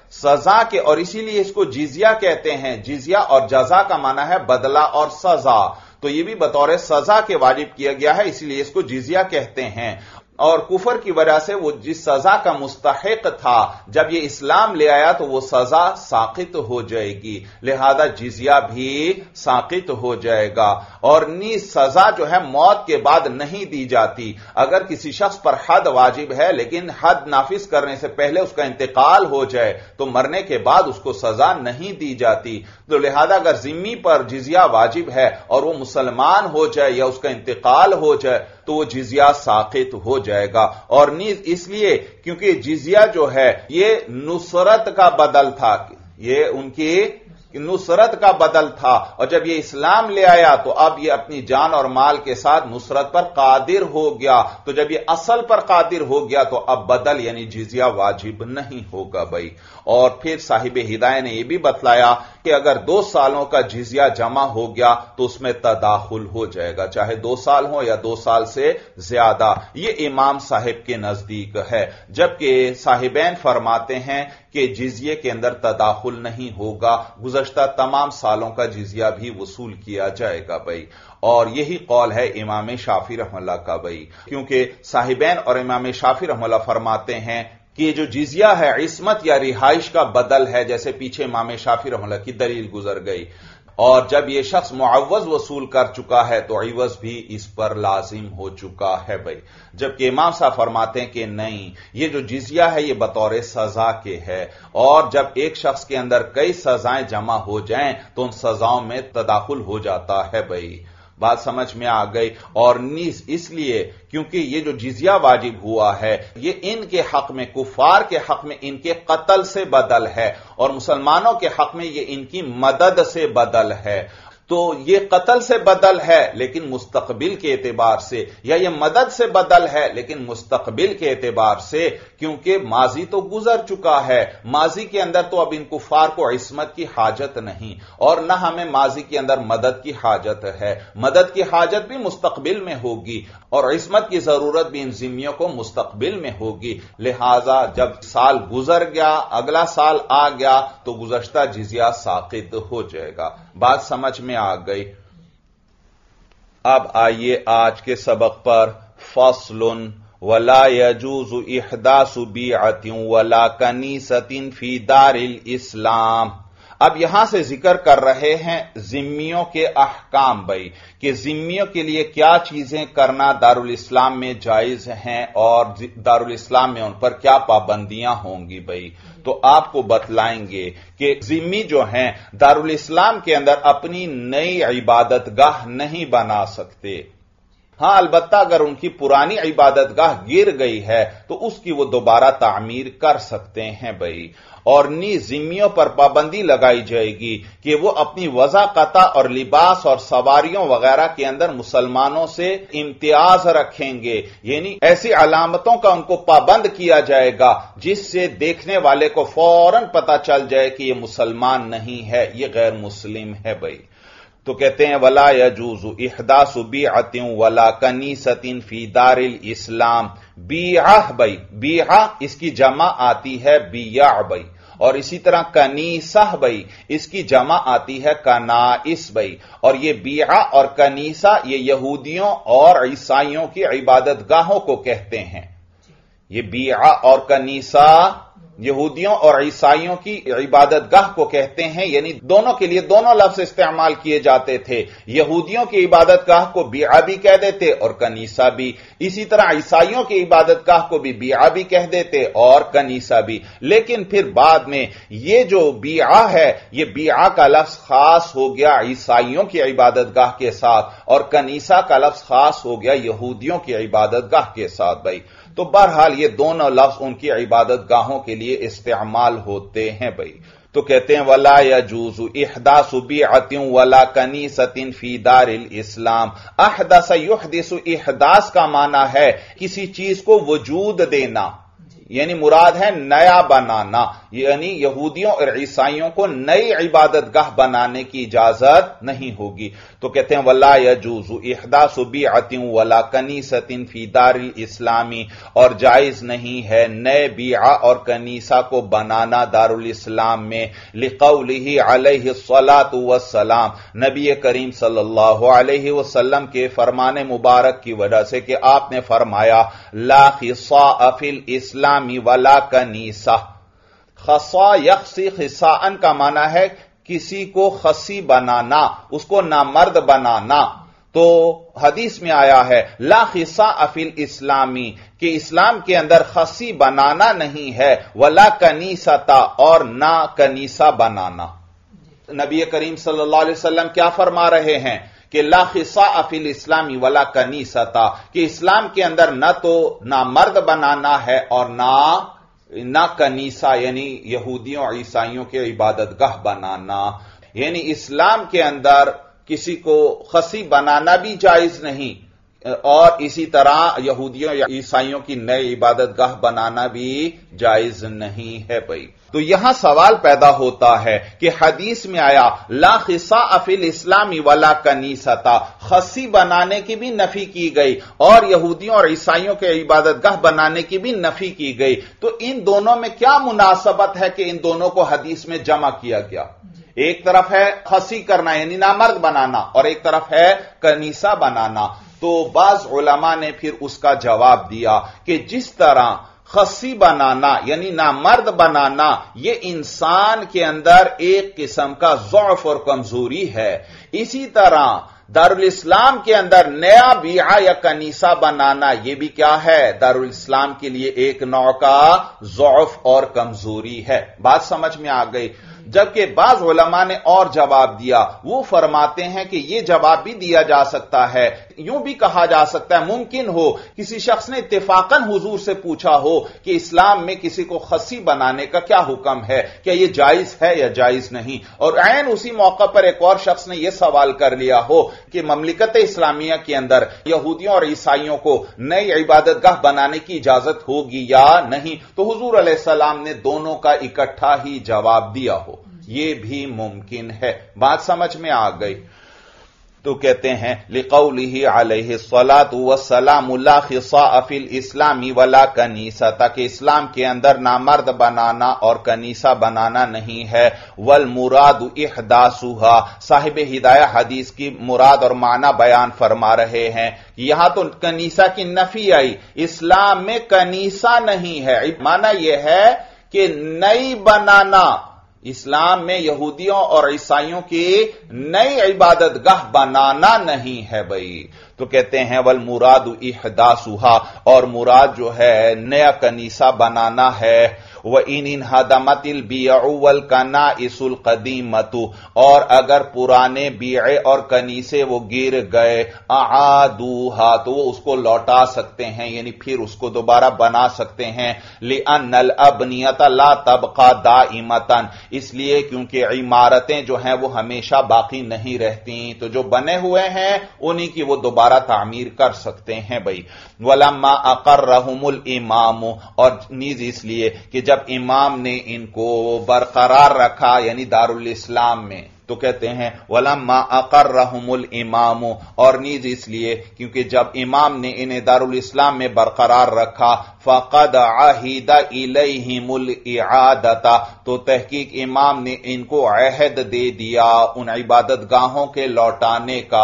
سزا کے، اور اسی لیے اس کو جزیہ کہتے ہیں۔ جزیہ اور جزا کا معنی ہے بدلہ اور سزا، تو یہ بھی بطور سزا کے واجب کیا گیا ہے، اسی لیے اس کو جزیہ کہتے ہیں۔ اور کفر کی وجہ سے وہ جس سزا کا مستحق تھا جب یہ اسلام لے آیا تو وہ سزا ساقط ہو جائے گی، لہذا جزیہ بھی ساقط ہو جائے گا۔ اور نیز سزا جو ہے موت کے بعد نہیں دی جاتی، اگر کسی شخص پر حد واجب ہے لیکن حد نافذ کرنے سے پہلے اس کا انتقال ہو جائے تو مرنے کے بعد اس کو سزا نہیں دی جاتی، تو لہذا اگر ذمی پر جزیہ واجب ہے اور وہ مسلمان ہو جائے یا اس کا انتقال ہو جائے تو وہ جزیہ ساقط ہو جائے گا۔ اور نیز اس لیے کیونکہ جزیہ جو ہے یہ نصرت کا بدل تھا، یہ ان کی نصرت کا بدل تھا، اور جب یہ اسلام لے آیا تو اب یہ اپنی جان اور مال کے ساتھ نصرت پر قادر ہو گیا۔ تو جب یہ اصل پر قادر ہو گیا تو اب بدل یعنی جزیہ واجب نہیں ہوگا بھائی۔ اور پھر صاحب ہدایہ نے یہ بھی بتلایا کہ اگر 2 سالوں کا جزیہ جمع ہو گیا تو اس میں تداخل ہو جائے گا، چاہے 2 سال ہو یا 2 سال سے زیادہ۔ یہ امام صاحب کے نزدیک ہے، جبکہ صاحبین فرماتے ہیں کہ جزیے کے اندر تداخل نہیں ہوگا، گزشتہ تمام سالوں کا جزیہ بھی وصول کیا جائے گا بھائی۔ اور یہی قول ہے امام شافعی رحمہ اللہ کا بھائی، کیونکہ صاحبین اور امام شافعی رحمہ اللہ فرماتے ہیں کہ یہ جو جزیہ ہے عصمت یا رہائش کا بدل ہے، جیسے پیچھے امام شافعی رحمہ اللہ کی دلیل گزر گئی، اور جب یہ شخص معوض وصول کر چکا ہے تو عوض بھی اس پر لازم ہو چکا ہے بھائی۔ جبکہ امام صاحب فرماتے ہیں کہ نہیں، یہ جو جزیہ ہے یہ بطور سزا کے ہے، اور جب ایک شخص کے اندر کئی سزائیں جمع ہو جائیں تو ان سزاؤں میں تداخل ہو جاتا ہے بھائی۔ بات سمجھ میں آ گئی؟ اور نیز اس لیے کیونکہ یہ جو جزیہ واجب ہوا ہے یہ ان کے حق میں، کفار کے حق میں ان کے قتل سے بدل ہے، اور مسلمانوں کے حق میں یہ ان کی مدد سے بدل ہے۔ تو یہ قتل سے بدل ہے لیکن مستقبل کے اعتبار سے، یا یہ مدد سے بدل ہے لیکن مستقبل کے اعتبار سے، کیونکہ ماضی تو گزر چکا ہے، ماضی کے اندر تو اب ان کفار کو عصمت کی حاجت نہیں، اور نہ ہمیں ماضی کے اندر مدد کی حاجت ہے، مدد کی حاجت بھی مستقبل میں ہوگی، اور عصمت کی ضرورت بھی ان ذمیوں کو مستقبل میں ہوگی۔ لہذا جب سال گزر گیا، اگلا سال آ گیا تو گزشتہ جزیہ ساقط ہو جائے گا۔ بات سمجھ میں آ گئی؟ اب آئیے آج کے سبق پر۔ فصل ولا يجوز احداث بیعۃ ولا کنیسۃ فی دار الاسلام۔ اب یہاں سے ذکر کر رہے ہیں ذمیوں کے احکام بھائی، کہ ذمیوں کے لیے کیا چیزیں کرنا دارالاسلام میں جائز ہیں اور دارالاسلام میں ان پر کیا پابندیاں ہوں گی بھائی۔ تو آپ کو بتلائیں گے کہ ذمی جو ہیں دارالاسلام کے اندر اپنی نئی عبادت گاہ نہیں بنا سکتے، ہاں البتہ اگر ان کی پرانی عبادت گاہ گر گئی ہے تو اس کی وہ دوبارہ تعمیر کر سکتے ہیں بھائی۔ اور نیز ذمیوں پر پابندی لگائی جائے گی کہ وہ اپنی وضع قطع اور لباس اور سواریوں وغیرہ کے اندر مسلمانوں سے امتیاز رکھیں گے، یعنی ایسی علامتوں کا ان کو پابند کیا جائے گا جس سے دیکھنے والے کو فوراً پتہ چل جائے کہ یہ مسلمان نہیں ہے، یہ غیر مسلم ہے بھائی۔ تو کہتے ہیں ولا یجوز احداث بیعۃ ولا کنیسۃ فی دار الاسلام۔ بیعہ بھائی، بیعہ اس کی جمع آتی ہے بیع بھائی، اور اسی طرح کنیسہ بھائی اس کی جمع آتی ہے کنائس بھائی، اور یہ بیعہ اور کنیسہ یہ یہودیوں اور عیسائیوں کی عبادت گاہوں کو کہتے ہیں۔ یہ بیعہ اور کنیسہ یہودیوں اور عیسائیوں کی عبادت گاہ کو کہتے ہیں، یعنی دونوں کے لیے دونوں لفظ استعمال کیے جاتے تھے۔ یہودیوں کی عبادت گاہ کو بیعہ بھی کہہ دیتے اور کنیسہ بھی، اسی طرح عیسائیوں کی عبادت گاہ کو بھی بیعہ بھی کہہ دیتے اور کنیسہ بھی۔ لیکن پھر بعد میں یہ جو بیعہ ہے یہ بیعہ کا لفظ خاص ہو گیا عیسائیوں کی عبادت گاہ کے ساتھ، اور کنیسہ کا لفظ خاص ہو گیا یہودیوں کی عبادت گاہ کے ساتھ بھائی۔ تو بہرحال یہ دونوں لفظ ان کی عبادت گاہوں کے لیے استعمال ہوتے ہیں بھائی۔ تو کہتے ہیں ولا یجوز احداث بیعۃ ولا کنیسۃ فی دار الاسلام۔ احدث یحدث، احداث کا معنی ہے کسی چیز کو وجود دینا، یعنی مراد ہے نیا بنانا، یعنی یہودیوں اور عیسائیوں کو نئی عبادت گاہ بنانے کی اجازت نہیں ہوگی۔ تو کہتے ہیں ولا یجوز احداث بیعۃ ولا کنیسۃ فی دار الاسلام، اور جائز نہیں ہے نئے بیعہ اور کنیسہ کو بنانا دارالاسلام میں، لقولہ علیہ الصلاۃ والسلام، نبی کریم صلی اللہ علیہ وسلم کے فرمان مبارک کی وجہ سے کہ آپ نے فرمایا لا خصاء فی الاسلام ولا کنیسہ۔ خصا یخصی، خصاءن کا معنی ہے کسی کو خصی بنانا، اس کو نامرد بنانا۔ تو حدیث میں آیا ہے لا خصاء فی الاسلام، کہ اسلام کے اندر خصی بنانا نہیں ہے، ولا کنیسۃ، اور نہ کنیسہ بنانا۔ نبی کریم صلی اللہ علیہ وسلم کیا فرما رہے ہیں کہ لا خصاء فی الاسلام ولا کنیسۃ، کہ اسلام کے اندر نہ تو نامرد بنانا ہے اور نہ کنیسہ، یعنی یہودیوں اور عیسائیوں کے عبادت گاہ بنانا۔ یعنی اسلام کے اندر کسی کو خصی بنانا بھی جائز نہیں اور اسی طرح یہودیوں یا عیسائیوں کی نئی عبادت گاہ بنانا بھی جائز نہیں ہے بھائی۔ تو یہاں سوال پیدا ہوتا ہے کہ حدیث میں آیا لا خصاء فی الاسلام ولا کنیسۃ، خصی بنانے کی بھی نفی کی گئی اور یہودیوں اور عیسائیوں کے عبادت گاہ بنانے کی بھی نفی کی گئی، تو ان دونوں میں کیا مناسبت ہے کہ ان دونوں کو حدیث میں جمع کیا گیا؟ ایک طرف ہے خصی کرنا یعنی نامرد بنانا اور ایک طرف ہے کنیسہ بنانا۔ تو بعض علماء نے پھر اس کا جواب دیا کہ جس طرح خصی بنانا یعنی نامرد بنانا یہ انسان کے اندر ایک قسم کا ضعف اور کمزوری ہے، اسی طرح دارالاسلام کے اندر نیا بیعہ یا کنیسہ بنانا یہ بھی کیا ہے؟ دارالاسلام کے لیے ایک نوع کا ضعف اور کمزوری ہے۔ بات سمجھ میں آ گئی؟ جبکہ بعض علماء نے اور جواب دیا، وہ فرماتے ہیں کہ یہ جواب بھی دیا جا سکتا ہے، یوں بھی کہا جا سکتا ہے ممکن ہو کسی شخص نے اتفاقاً حضور سے پوچھا ہو کہ اسلام میں کسی کو خصی بنانے کا کیا حکم ہے، کیا یہ جائز ہے یا جائز نہیں، اور عین اسی موقع پر ایک اور شخص نے یہ سوال کر لیا ہو کہ مملکت اسلامیہ کے اندر یہودیوں اور عیسائیوں کو نئی عبادت گاہ بنانے کی اجازت ہوگی یا نہیں، تو حضور علیہ السلام نے دونوں کا اکٹھا ہی جواب دیا ہو، یہ بھی ممکن ہے۔ بات سمجھ میں آ گئی؟ تو کہتے ہیں لقولہ علیہ الصلاۃ والسلام لا خصاء فی الاسلام ولا کنیسۃ، کہ اسلام کے اندر نامرد بنانا اور کنیسہ بنانا نہیں ہے، والمراد احداثھا، صاحب ہدایہ حدیث کی مراد اور معنی بیان فرما رہے ہیں کہ یہاں تو کنیسہ کی نفی آئی، اسلام میں کنیسہ نہیں ہے، معنی یہ ہے کہ نئی بنانا، اسلام میں یہودیوں اور عیسائیوں کی نئی عبادت گاہ بنانا نہیں ہے بھائی۔ تو کہتے ہیں والمراد احداثھا، اور مراد جو ہے نیا کنیسہ بنانا ہے، وَإِنْ انْهَدَمَتِ الْبِيَعُ وَالْكَنَائِسُ الْقَدِيمَةُ، اور اگر پرانے بیعے اور کنیسے وہ گر گئے، اعادوها، تو وہ اس کو لوٹا سکتے ہیں یعنی پھر اس کو دوبارہ بنا سکتے ہیں، لِأَنَّ الْأَبْنِيَةَ لَا تَبْقَى دَائِمَةً، اس لیے کیونکہ عمارتیں جو ہیں وہ ہمیشہ باقی نہیں رہتی، تو جو بنے ہوئے ہیں انہی کی وہ دوبارہ تعمیر کر سکتے ہیں بھائی۔ وَلَمَّا أَقَرَّهُمُ الْإِمَامُ، اور نیز اس لیے کہ جب امام نے ان کو برقرار رکھا یعنی دارالاسلام میں، تو کہتے ہیں وَلَمَّا أَقَرَّهُمُ الْإِمَامُ، اور نیز اس لیے کیونکہ جب امام نے انہیں دارالاسلام میں برقرار رکھا، فَقَدْ عَهِدَ إِلَيْهِمُ الْإِعَادَةَ، تو تحقیق امام نے ان کو عہد دے دیا ان عبادت گاہوں کے لوٹانے کا۔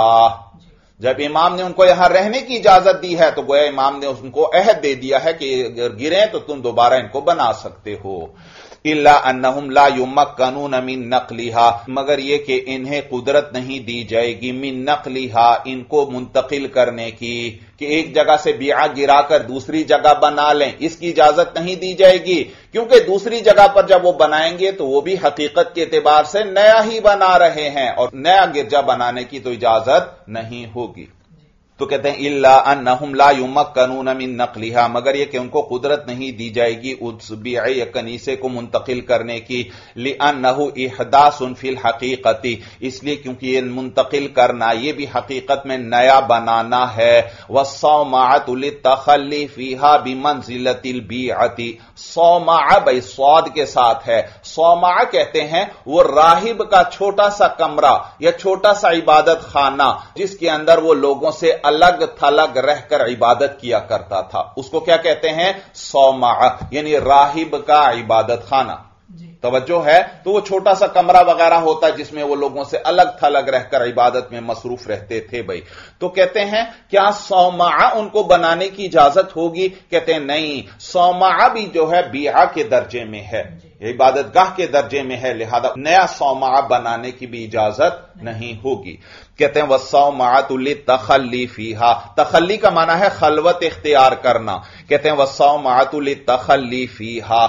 جب امام نے ان کو یہاں رہنے کی اجازت دی ہے تو گویا امام نے ان کو عہد دے دیا ہے کہ اگر گریں تو تم دوبارہ ان کو بنا سکتے ہو۔ الا انہم لا یمکنون من نقلھا، مگر یہ کہ انہیں قدرت نہیں دی جائے گی من نقلھا، ان کو منتقل کرنے کی، کہ ایک جگہ سے بیعہ گرا کر دوسری جگہ بنا لیں، اس کی اجازت نہیں دی جائے گی، کیونکہ دوسری جگہ پر جب وہ بنائیں گے تو وہ بھی حقیقت کے اعتبار سے نیا ہی بنا رہے ہیں اور نیا گرجا بنانے کی تو اجازت نہیں ہوگی۔ تو کہتے ہیں الا انہم لا یمکنون من نقلھا، مگر یہ کہ ان کو قدرت نہیں دی جائے گی اس بیعے یا کنیسے کو منتقل کرنے کی، لانہ احداث فی الحقیقت، اس لیے کیونکہ یہ منتقل کرنا یہ بھی حقیقت میں نیا بنانا ہے، والصومعۃ للتخلی فیہا بمنزلۃ البیعۃ، صومعہ بھائی صاد کے ساتھ ہے، صومعہ کہتے ہیں وہ راہب کا چھوٹا سا کمرہ یا چھوٹا سا عبادت خانہ جس کے اندر وہ لوگوں سے الگ تھلگ رہ کر عبادت کیا کرتا تھا، اس کو کیا کہتے ہیں؟ صومعہ، یعنی راہب کا عبادت خانہ۔ توجہ ہے؟ تو وہ چھوٹا سا کمرہ وغیرہ ہوتا ہے جس میں وہ لوگوں سے الگ تھلگ رہ کر عبادت میں مصروف رہتے تھے بھائی۔ تو کہتے ہیں کیا صومعہ ان کو بنانے کی اجازت ہوگی؟ کہتے ہیں نہیں، صومعہ بھی جو ہے بیعہ کے درجے میں ہے، عبادت گاہ کے درجے میں ہے، لہذا نیا صومعہ بنانے کی بھی اجازت نہیں ہوگی۔ کہتے ہیں والصومعۃ للتخلی فیہا، تخلی کا معنی ہے خلوت اختیار کرنا، کہتے ہیں والصومعۃ للتخلی فیہا،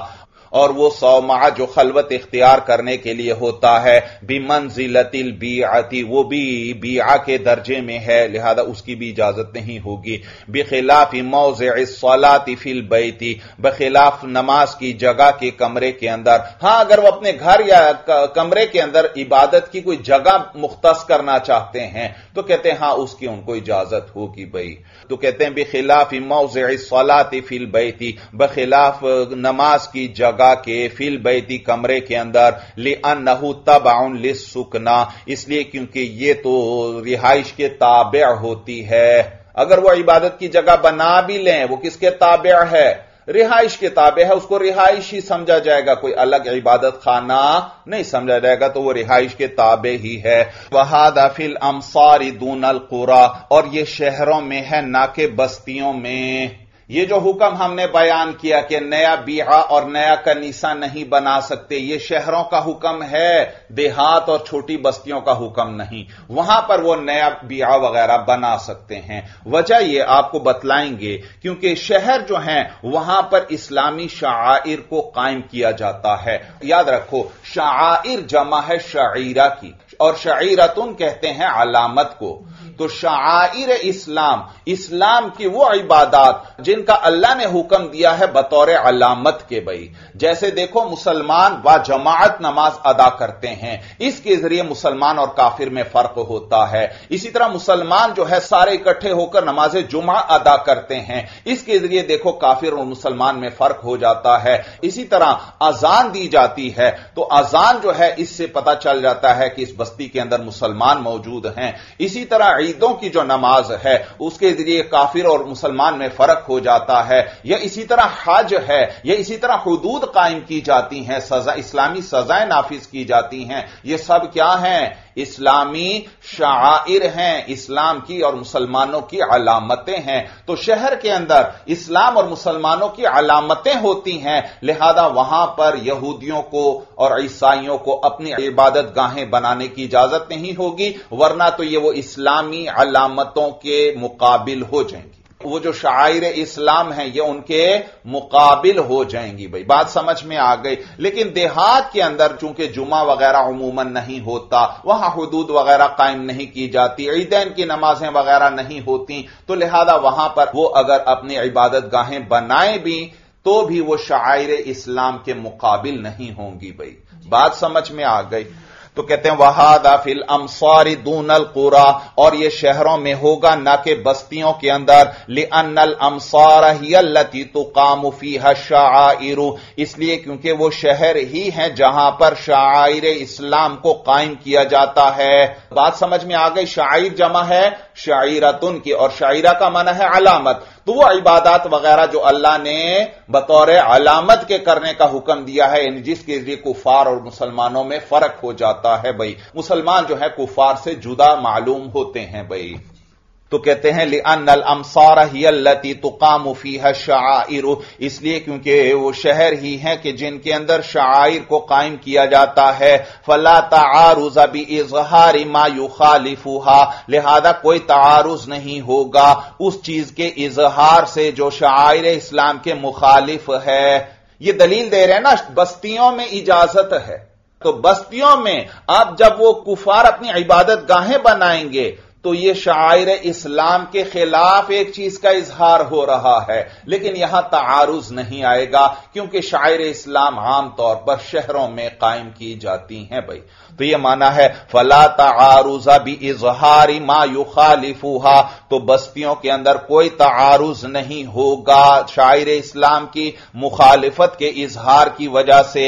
اور وہ صومعہ جو خلوت اختیار کرنے کے لیے ہوتا ہے بمنزلۃ البیعۃ وہ بھی بیعہ کے درجے میں ہے، لہذا اس کی بھی اجازت نہیں ہوگی۔ بخلاف موضع الصلاۃ فی البیت بخلاف نماز کی جگہ کے کمرے کے اندر، ہاں اگر وہ اپنے گھر یا کمرے کے اندر عبادت کی کوئی جگہ مختص کرنا چاہتے ہیں تو کہتے ہیں ہاں اس کی ان کو اجازت ہوگی بھائی۔ تو کہتے ہیں بخلاف موضع الصلاۃ فی البیت بخلاف نماز کی جگہ کے فی البیت کمرے کے اندر، لأنہ تبع للسکنا اس لیے کیونکہ یہ تو رہائش کے تابع ہوتی ہے۔ اگر وہ عبادت کی جگہ بنا بھی لیں وہ کس کے تابع ہے؟ رہائش کے تابع ہے، اس کو رہائش ہی سمجھا جائے گا، کوئی الگ عبادت خانہ نہیں سمجھا جائے گا، تو وہ رہائش کے تابع ہی ہے۔ وَهَذَا فِي الْأَمْصَارِ دُونَ الْقُرَىٰ اور یہ شہروں میں ہے نہ کہ بستیوں میں۔ یہ جو حکم ہم نے بیان کیا کہ نیا بیعہ اور نیا کنیسہ نہیں بنا سکتے، یہ شہروں کا حکم ہے، دیہات اور چھوٹی بستیوں کا حکم نہیں، وہاں پر وہ نیا بیعہ وغیرہ بنا سکتے ہیں۔ وجہ یہ آپ کو بتلائیں گے کیونکہ شہر جو ہیں وہاں پر اسلامی شعائر کو قائم کیا جاتا ہے۔ یاد رکھو شعائر جمع ہے شعیرہ کی، اور شعیرتن کہتے ہیں علامت کو۔ تو شعائر اسلام، اسلام کی وہ عبادات جن کا اللہ نے حکم دیا ہے بطور علامت کے بھائی، جیسے دیکھو مسلمان با جماعت نماز ادا کرتے ہیں، اس کے ذریعے مسلمان اور کافر میں فرق ہوتا ہے۔ اسی طرح مسلمان جو ہے سارے اکٹھے ہو کر نماز جمعہ ادا کرتے ہیں، اس کے ذریعے دیکھو کافر اور مسلمان میں فرق ہو جاتا ہے۔ اسی طرح اذان دی جاتی ہے تو اذان جو ہے اس سے پتہ چل جاتا ہے کہ اس بستی کے اندر مسلمان موجود ہیں۔ اسی طرح عیدوں کی جو نماز ہے اس کے ذریعے کافر اور مسلمان میں فرق ہو جاتا ہے، یا اسی طرح حج ہے، یا اسی طرح حدود قائم کی جاتی ہیں، سزا اسلامی سزائیں نافذ کی جاتی ہیں، یہ سب کیا ہیں؟ اسلامی شعائر ہیں، اسلام کی اور مسلمانوں کی علامتیں ہیں۔ تو شہر کے اندر اسلام اور مسلمانوں کی علامتیں ہوتی ہیں، لہذا وہاں پر یہودیوں کو اور عیسائیوں کو اپنی عبادت گاہیں بنانے کی اجازت نہیں ہوگی، ورنہ تو یہ وہ اسلامی علامتوں کے مقابل ہو جائیں گی، وہ جو شعائر اسلام ہیں یہ ان کے مقابل ہو جائیں گی بھائی، بات سمجھ میں آ گئی۔ لیکن دیہات کے اندر چونکہ جمعہ وغیرہ عموماً نہیں ہوتا، وہاں حدود وغیرہ قائم نہیں کی جاتی، عیدین کی نمازیں وغیرہ نہیں ہوتی، تو لہذا وہاں پر وہ اگر اپنی عبادت گاہیں بنائیں بھی تو بھی وہ شعائر اسلام کے مقابل نہیں ہوں گی بھائی، بات سمجھ میں آ گئی۔ تو کہتے ہیں وَهَذَا فِي الْأَمْصَارِ دُونَ الْقُرَىٰ اور یہ شہروں میں ہوگا نہ کہ بستیوں کے اندر، لِأَنَّ الْأَمْصَارَ هِيَ الَّتِي تُقَامُ فِيهَا الشَّعَائِرُ اس لیے کیونکہ وہ شہر ہی ہیں جہاں پر شعائر اسلام کو قائم کیا جاتا ہے۔ بات سمجھ میں آ گئی، شعائر جمع ہے شعیرتن کی، اور شعیرہ کا معنی ہے علامت۔ تو وہ عبادات وغیرہ جو اللہ نے بطور علامت کے کرنے کا حکم دیا ہے، یعنی جس کے ذریعے کفار اور مسلمانوں میں فرق ہو جاتا ہے بھائی، مسلمان جو ہے کفار سے جدا معلوم ہوتے ہیں بھائی۔ تو کہتے ہیں لِأَنَّ الْأَمْصَارَ هِيَ الَّتِي تُقَامُ فِيهَا الشَّعَائِرُ اس لیے کیونکہ وہ شہر ہی ہیں کہ جن کے اندر شعائر کو قائم کیا جاتا ہے، فَلَا تَعَارُضَ بِإِظْهَارِ مَا يُخَالِفُهَا لہذا کوئی تعارض نہیں ہوگا اس چیز کے اظہار سے جو شعائر اسلام کے مخالف ہے۔ یہ دلیل دے رہے ہیں نا، بستیوں میں اجازت ہے، تو بستیوں میں اب جب وہ کفار اپنی عبادت گاہیں بنائیں گے تو یہ شعائر اسلام کے خلاف ایک چیز کا اظہار ہو رہا ہے، لیکن یہاں تعارض نہیں آئے گا کیونکہ شعائر اسلام عام طور پر شہروں میں قائم کی جاتی ہیں بھائی۔ تو یہ معنی ہے فلا تعارض باظہار ما یخالفها تو بستیوں کے اندر کوئی تعارض نہیں ہوگا شاعر اسلام کی مخالفت کے اظہار کی وجہ سے۔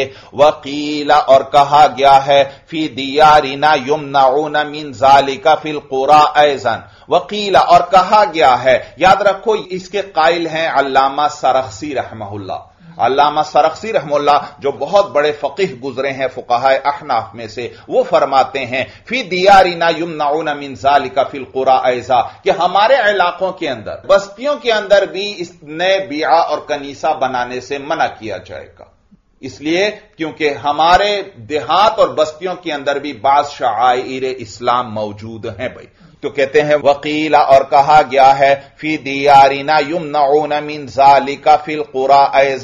وقیل اور کہا گیا ہے فی دیارنا یمنعون من ذالک فی القرى ایضا، وقیل اور کہا گیا ہے، یاد رکھو اس کے قائل ہیں علامہ سرخسی رحمہ اللہ۔ علامہ سرخسی رحمہ اللہ جو بہت بڑے فقیہ گزرے ہیں فقہاء احناف میں سے، وہ فرماتے ہیں فی دیارنا یمنعون من ذالک فی القرى ایضا کہ ہمارے علاقوں کے اندر بستیوں کے اندر بھی اس نئے بیعہ اور کنیسہ بنانے سے منع کیا جائے گا، اس لیے کیونکہ ہمارے دیہات اور بستیوں کے اندر بھی بعض شعائر اسلام موجود ہیں بھائی۔ تو کہتے ہیں وقیل اور کہا گیا ہے فی دیارنا یمنعون من ذالک فی القرى ایضا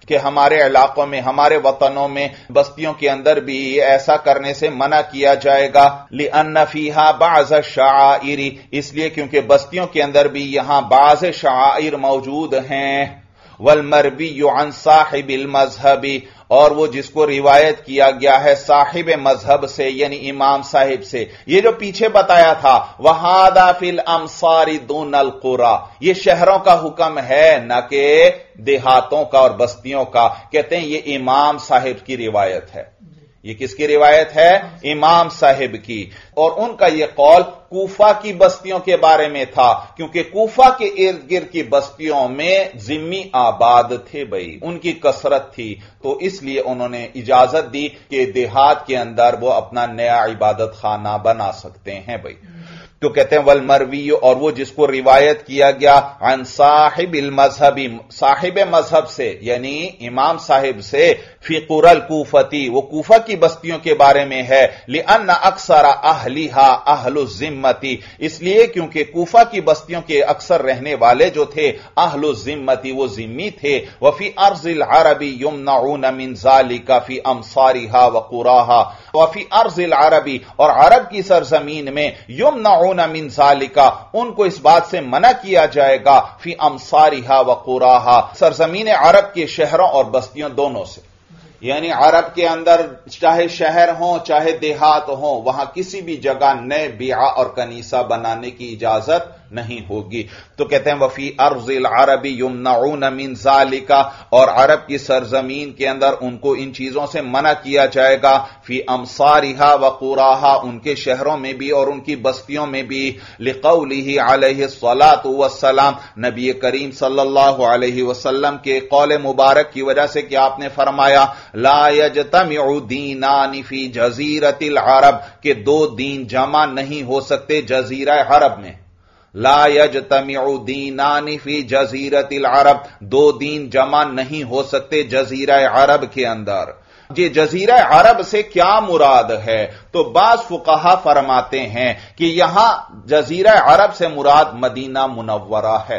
کہ ہمارے علاقوں میں، ہمارے وطنوں میں، بستیوں کے اندر بھی ایسا کرنے سے منع کیا جائے گا. لِأَنَّ فِيهَا بَعْضَ الشَّعَائِرِ، اس لیے کیونکہ بستیوں کے اندر بھی یہاں بعض شعائر موجود ہیں. وَالْمَرْوِيُّ عَنْ صَاحِبِ الْمَذْهَبِ، اور وہ جس کو روایت کیا گیا ہے صاحب مذہب سے یعنی امام صاحب سے. یہ جو پیچھے بتایا تھا وَهَذَا فِي الْأَمْصَارِ دُونَ الْقُرَى، یہ شہروں کا حکم ہے نہ کہ دیہاتوں کا اور بستیوں کا. کہتے ہیں یہ امام صاحب کی روایت ہے. یہ کس کی روایت ہے؟ امام صاحب کی. اور ان کا یہ قول کوفہ کی بستیوں کے بارے میں تھا، کیونکہ کوفہ کے ارد گرد کی بستیوں میں ذمی آباد تھے بھائی، ان کی کثرت تھی، تو اس لیے انہوں نے اجازت دی کہ دیہات کے اندر وہ اپنا نیا عبادت خانہ بنا سکتے ہیں بھائی. تو کہتے ہیں والمروی، اور وہ جس کو روایت کیا گیا عن صاحب المذہب، صاحب مذہب سے یعنی امام صاحب سے، فی قرى الکوفتی، وہ کوفہ کی بستیوں کے بارے میں ہے. لأن اکثر اہلیہا اہل الذمتی، اس لیے کیونکہ کوفہ کی بستیوں کے اکثر رہنے والے جو تھے اہل الذمتی، وہ ذمی تھے. وفی ارض العرب یمنعون من ذلک فی امصارها وقراها، وفی ارض العرب، اور عرب کی سرزمین میں یمنعون من ذالک، ان کو اس بات سے منع کیا جائے گا فی امصارها وقراها، سرزمین عرب کے شہروں اور بستیوں دونوں سے. یعنی عرب کے اندر چاہے شہر ہوں چاہے دیہات ہوں، وہاں کسی بھی جگہ نئے بیعہ اور کنیسہ بنانے کی اجازت نہیں ہوگی. تو کہتے ہیں وفی ارض العرب یمنعون من ذالک، اور عرب کی سرزمین کے اندر ان کو ان چیزوں سے منع کیا جائے گا. فی امصارها وقراها، ان کے شہروں میں بھی اور ان کی بستیوں میں بھی. لقولہ علیہ الصلاۃ والسلام، نبی کریم صلی اللہ علیہ وسلم کے قول مبارک کی وجہ سے کہ آپ نے فرمایا لا یجتمع دینان فی جزیرۃ العرب، کہ دو دین جمع نہیں ہو سکتے جزیرہ عرب میں. لا یجتمع دینان فی جزیرۃ العرب، دو دین جمع نہیں ہو سکتے جزیرہ عرب کے اندر. یہ جزیرہ عرب سے کیا مراد ہے؟ تو بعض فقہا فرماتے ہیں کہ یہاں جزیرہ عرب سے مراد مدینہ منورہ ہے،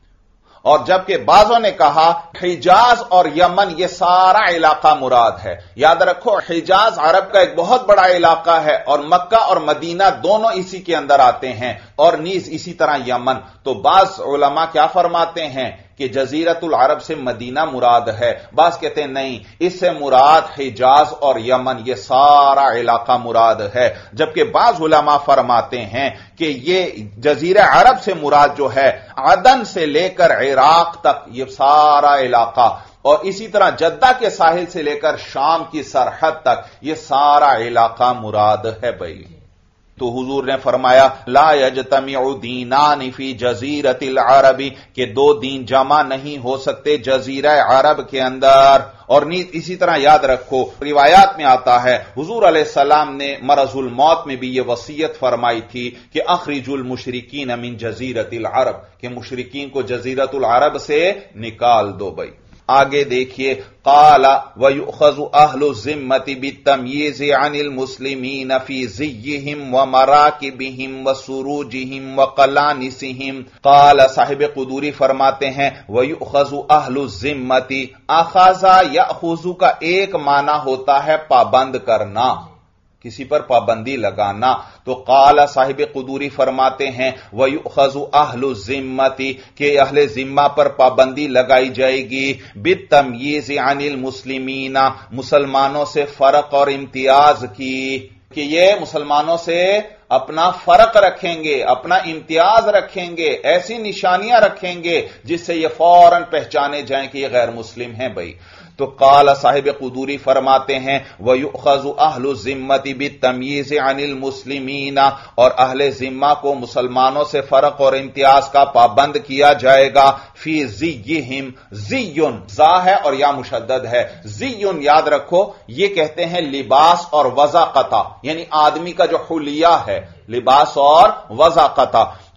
اور جبکہ بعضوں نے کہا حجاز اور یمن یہ سارا علاقہ مراد ہے. یاد رکھو حجاز عرب کا ایک بہت بڑا علاقہ ہے، اور مکہ اور مدینہ دونوں اسی کے اندر آتے ہیں، اور نیز اسی طرح یمن. تو بعض علماء کیا فرماتے ہیں کہ جزیرۃ العرب سے مدینہ مراد ہے، بعض کہتے ہیں نہیں، اس سے مراد حجاز اور یمن یہ سارا علاقہ مراد ہے. جبکہ بعض علماء فرماتے ہیں کہ یہ جزیرہ عرب سے مراد جو ہے عدن سے لے کر عراق تک یہ سارا علاقہ، اور اسی طرح جدہ کے ساحل سے لے کر شام کی سرحد تک یہ سارا علاقہ مراد ہے بھائی. تو حضور نے فرمایا لا یجتمع دینان فی جزیرۃ العرب، کہ دو دین جمع نہیں ہو سکتے جزیرہ عرب کے اندر. اور نیز اسی طرح یاد رکھو روایات میں آتا ہے حضور علیہ السلام نے مرض الموت میں بھی یہ وصیت فرمائی تھی کہ اخرجوا المشرکین من جزیرۃ العرب، کہ مشرکین کو جزیرۃ العرب سے نکال دو بھائی. آگے دیکھیے قال وَيُؤْخَذُ أَهْلُ الذِّمَّةِ بِالتَّمْيِيزِ عَنِ الْمُسْلِمِينَ فِي زِيِّهِمْ وَمَرَاكِبِهِمْ وَسُرُوجِهِمْ وَقَلَانِسِهِمْ. قال صاحب قدوری فرماتے ہیں وَيُؤْخَذُ أَهْلُ الذِّمَّةِ، أَخَذَ يَأْخُذُ کا ایک معنی ہوتا ہے پابند کرنا، کسی پر پابندی لگانا. تو قال صاحب قدوری فرماتے ہیں وَيُؤْخَذُ أَهْلُ الذِّمَّةِ، کہ اہل ذمہ پر پابندی لگائی جائے گی. بِالتَّمْيِيزِ عَنِ الْمُسْلِمِينَ، مسلمانوں سے فرق اور امتیاز کی، کہ یہ مسلمانوں سے اپنا فرق رکھیں گے، اپنا امتیاز رکھیں گے، ایسی نشانیاں رکھیں گے جس سے یہ فوراً پہچانے جائیں کہ یہ غیر مسلم ہیں بھائی. تو قال صاحب قدوری فرماتے ہیں وَيُؤْخَذُ أَهْلُ الذِّمَّةِ بِالتَّمْيِيزِ عَنِ الْمُسْلِمِينَ، اور اہل ذمہ کو مسلمانوں سے فرق اور امتیاز کا پابند کیا جائے گا. فی زِيِّهِمْ، زِيٌّ زا ہے اور یا مشدد ہے، زِيٌّ یاد رکھو یہ کہتے ہیں لباس اور وضاقتہ، یعنی آدمی کا جو حلیہ ہے لباس اور وضاقتہ.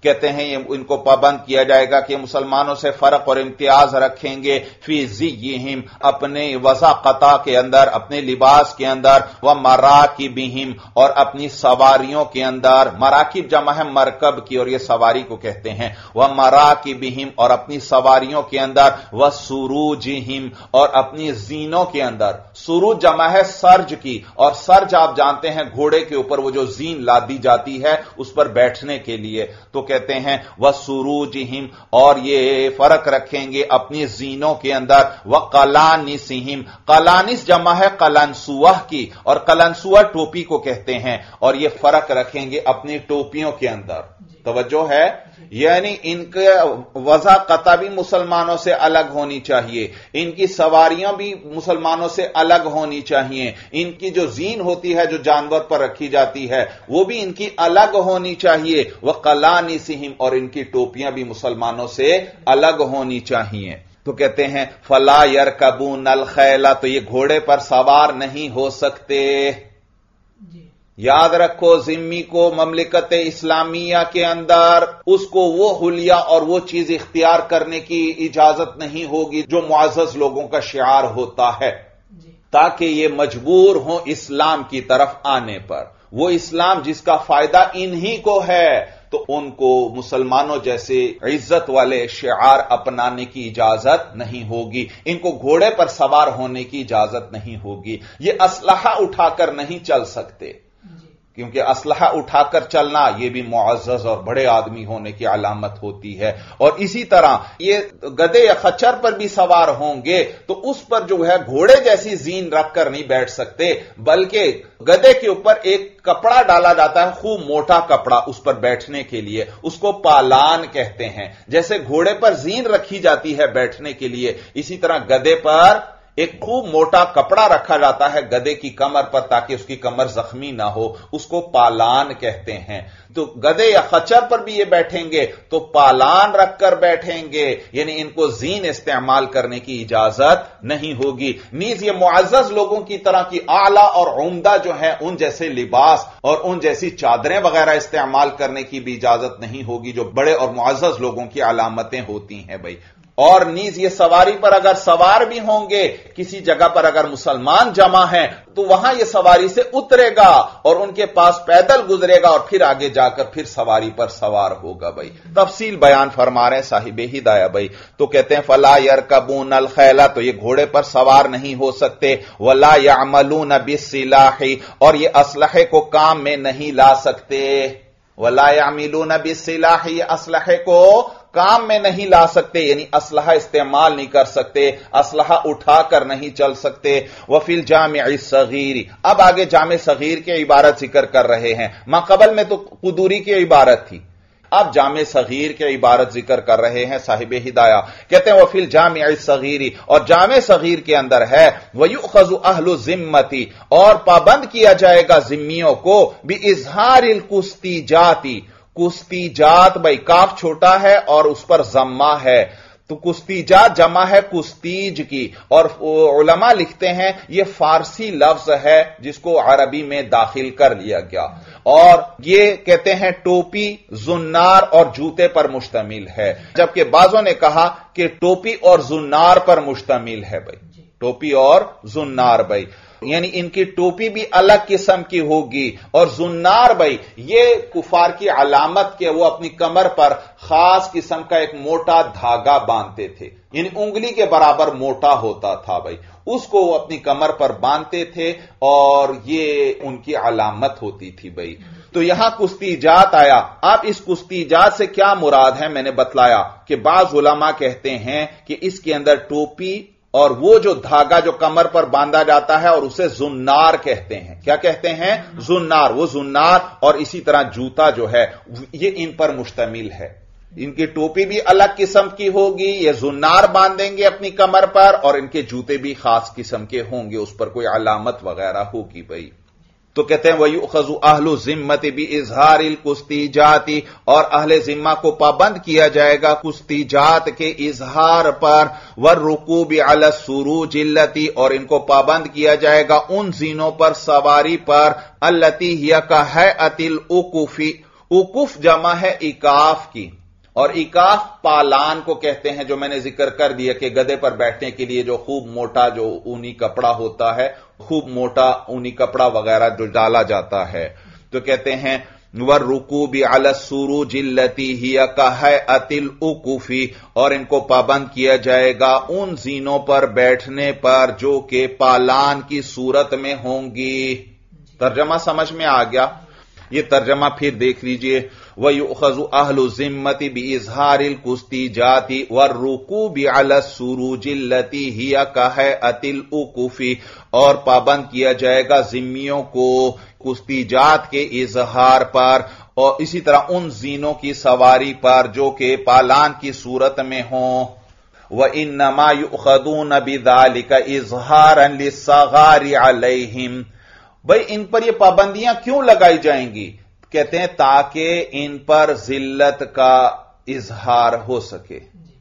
کہتے ہیں یہ ان کو پابند کیا جائے گا کہ مسلمانوں سے فرق اور امتیاز رکھیں گے فی زیہم اپنے وضاقتہ کے اندر، اپنے لباس کے اندر، و مراکبہم اور اپنی سواریوں کے اندر، مراکب جمع ہے مرکب کی اور یہ سواری کو کہتے ہیں، و مراکبہم اور اپنی سواریوں کے اندر، و سروجہم اور اپنی زینوں کے اندر، سروج جمع ہے سرج کی اور سرج آپ جانتے ہیں گھوڑے کے اوپر وہ جو زین لادی جاتی ہے اس پر بیٹھنے کے لیے، تو کہتے ہیں وَسُرُوجِهِمْ اور یہ فرق رکھیں گے اپنی زینوں کے اندر، وَقَلَانِسِهِمْ قلانس جمع ہے قلنسوہ کی اور قلنسوہ ٹوپی کو کہتے ہیں، اور یہ فرق رکھیں گے اپنی ٹوپیوں کے اندر۔ توجہ ہے، یعنی ان کے وضاقتہ بھی مسلمانوں سے الگ ہونی چاہیے، ان کی سواریاں بھی مسلمانوں سے الگ ہونی چاہیے، ان کی جو زین ہوتی ہے جو جانور پر رکھی جاتی ہے وہ بھی ان کی الگ ہونی چاہیے، وَقَلَانِسِهِمْ اور ان کی ٹوپیاں بھی مسلمانوں سے الگ ہونی چاہیے۔ تو کہتے ہیں فَلَا يَرْكَبُونَ الْخَيْلَ تو یہ گھوڑے پر سوار نہیں ہو سکتے۔ یاد رکھو ذمی کو مملکت اسلامیہ کے اندر اس کو وہ حلیہ اور وہ چیز اختیار کرنے کی اجازت نہیں ہوگی جو معزز لوگوں کا شعار ہوتا ہے، تاکہ یہ مجبور ہوں اسلام کی طرف آنے پر۔ وہ اسلام جس کا فائدہ انہی کو ہے تو ان کو مسلمانوں جیسے عزت والے شعار اپنانے کی اجازت نہیں ہوگی، ان کو گھوڑے پر سوار ہونے کی اجازت نہیں ہوگی، یہ اسلحہ اٹھا کر نہیں چل سکتے، کیونکہ اسلحہ اٹھا کر چلنا یہ بھی معزز اور بڑے آدمی ہونے کی علامت ہوتی ہے۔ اور اسی طرح یہ گدے یا خچر پر بھی سوار ہوں گے تو اس پر جو ہے گھوڑے جیسی زین رکھ کر نہیں بیٹھ سکتے، بلکہ گدے کے اوپر ایک کپڑا ڈالا جاتا ہے، خوب موٹا کپڑا اس پر بیٹھنے کے لیے، اس کو پالان کہتے ہیں۔ جیسے گھوڑے پر زین رکھی جاتی ہے بیٹھنے کے لیے، اسی طرح گدے پر ایک خوب موٹا کپڑا رکھا جاتا ہے گدے کی کمر پر تاکہ اس کی کمر زخمی نہ ہو، اس کو پالان کہتے ہیں۔ تو گدے یا خچر پر بھی یہ بیٹھیں گے تو پالان رکھ کر بیٹھیں گے، یعنی ان کو زین استعمال کرنے کی اجازت نہیں ہوگی۔ نیز یہ معزز لوگوں کی طرح کی اعلیٰ اور عمدہ جو ہیں ان جیسے لباس اور ان جیسی چادریں وغیرہ استعمال کرنے کی بھی اجازت نہیں ہوگی جو بڑے اور معزز لوگوں کی علامتیں ہوتی ہیں بھائی۔ اور نیز یہ سواری پر اگر سوار بھی ہوں گے، کسی جگہ پر اگر مسلمان جمع ہیں تو وہاں یہ سواری سے اترے گا اور ان کے پاس پیدل گزرے گا اور پھر آگے جا کر پھر سواری پر سوار ہوگا بھائی۔ تفصیل بیان فرما رہے ہیں صاحب ہدایہ بھائی، تو کہتے ہیں فَلَا يَرْكَبُونَ الْخَيْلَ تو یہ گھوڑے پر سوار نہیں ہو سکتے، وَلَا يَعْمَلُونَ بِالسِّلَاحِ اور یہ اسلحے کو کام میں نہیں لا سکتے، وَلَا يَعْمِلُونَ بِالسِّلَاحِ یہ اسلحے کو کام میں نہیں لا سکتے، یعنی اسلحہ استعمال نہیں کر سکتے، اسلحہ اٹھا کر نہیں چل سکتے۔ وفی الجامع الصغیر اب آگے جامع صغیر کی عبارت ذکر کر رہے ہیں، ما قبل میں تو قدوری کی عبارت تھی، اب جامع صغیر کی عبارت ذکر کر رہے ہیں صاحب ہدایہ، کہتے ہیں وفی الجامع الصغیر اور جامع صغیر کے اندر ہے ویؤخذ اہل الذمۃ اور پابند کیا جائے گا ذمیوں کو باظہار الکستیجات، کستیجات بھائی کاف چھوٹا ہے اور اس پر ضمہ ہے تو کستیجات جمع ہے کستیج کی، اور علماء لکھتے ہیں یہ فارسی لفظ ہے جس کو عربی میں داخل کر لیا گیا، اور یہ کہتے ہیں ٹوپی، زنار اور جوتے پر مشتمل ہے، جبکہ بعضوں نے کہا کہ ٹوپی اور زنار پر مشتمل ہے بھائی، ٹوپی اور زنار بھائی، یعنی ان کی ٹوپی بھی الگ قسم کی ہوگی، اور زنار بھائی یہ کفار کی علامت کے وہ اپنی کمر پر خاص قسم کا ایک موٹا دھاگا باندھتے تھے، یعنی انگلی کے برابر موٹا ہوتا تھا بھائی، اس کو وہ اپنی کمر پر باندھتے تھے اور یہ ان کی علامت ہوتی تھی بھائی۔ تو یہاں کستیجات آیا، اب اس کستیجات سے کیا مراد ہے میں نے بتلایا کہ بعض علماء کہتے ہیں کہ اس کے اندر ٹوپی اور وہ جو دھاگا جو کمر پر باندھا جاتا ہے اور اسے زنار کہتے ہیں، کیا کہتے ہیں؟ زنار، وہ زنار اور اسی طرح جوتا جو ہے یہ ان پر مشتمل ہے، ان کی ٹوپی بھی الگ قسم کی ہوگی، یہ زنار باندھیں گے اپنی کمر پر، اور ان کے جوتے بھی خاص قسم کے ہوں گے، اس پر کوئی علامت وغیرہ ہوگی بھائی۔ تو کہتے ہیں وَيُؤْخَذُ أَهْلُ الذِّمَّةِ بِإِظْهَارِ الْكُسْتِيجَاتِ اور اہل ذمہ کو پابند کیا جائے گا کستیجات کے اظہار پر، وَالرُّكُوبِ عَلَى السُّرُوجِ الَّتِي اور ان کو پابند کیا جائے گا ان زینوں پر سواری پر، الَّتِي هِيَ كَهَيْئَةِ الْأُكُفِ उकुफ जमा है इकाफ की, और इकाफ पालान को कहते हैं, जो मैंने जिक्र कर दिया कि गधे पर बैठने के लिए जो खूब मोटा जो ऊनी कपड़ा होता है, खूब मोटा ऊनी कपड़ा वगैरह जो डाला जाता है, तो कहते हैं वर रुकूबी अला सुरूजिल्लती हिया कहअतिल उकुफी, और इनको पाबंद किया जाएगा उन जीनों पर बैठने पर जो कि पालान की सूरत में होंगी। तर्जमा समझ में आ गया? ये तर्जमा फिर देख लीजिए। वयुखज़ु अहलु ज़िम्मति बिइज़हारिल कुस्तीजाति वर्रुकूबि अला सुरूजिल्लती हिया कहअतिल उकुफी, और पाबंद किया जाएगा जिम्मियों को कुस्तीजात के इजहार पर, और इसी तरह उन जीनों की सवारी पर जो कि पालान की सूरत में हों। व इन्नमा युखदून बिज़ालिका इज़हारन लिस्सगारि अलैहिम, भाई इन पर ये पाबंदियां क्यों लगाई जाएंगी? कहते हैं ताकि इन पर जिल्लत का इजहार हो सके,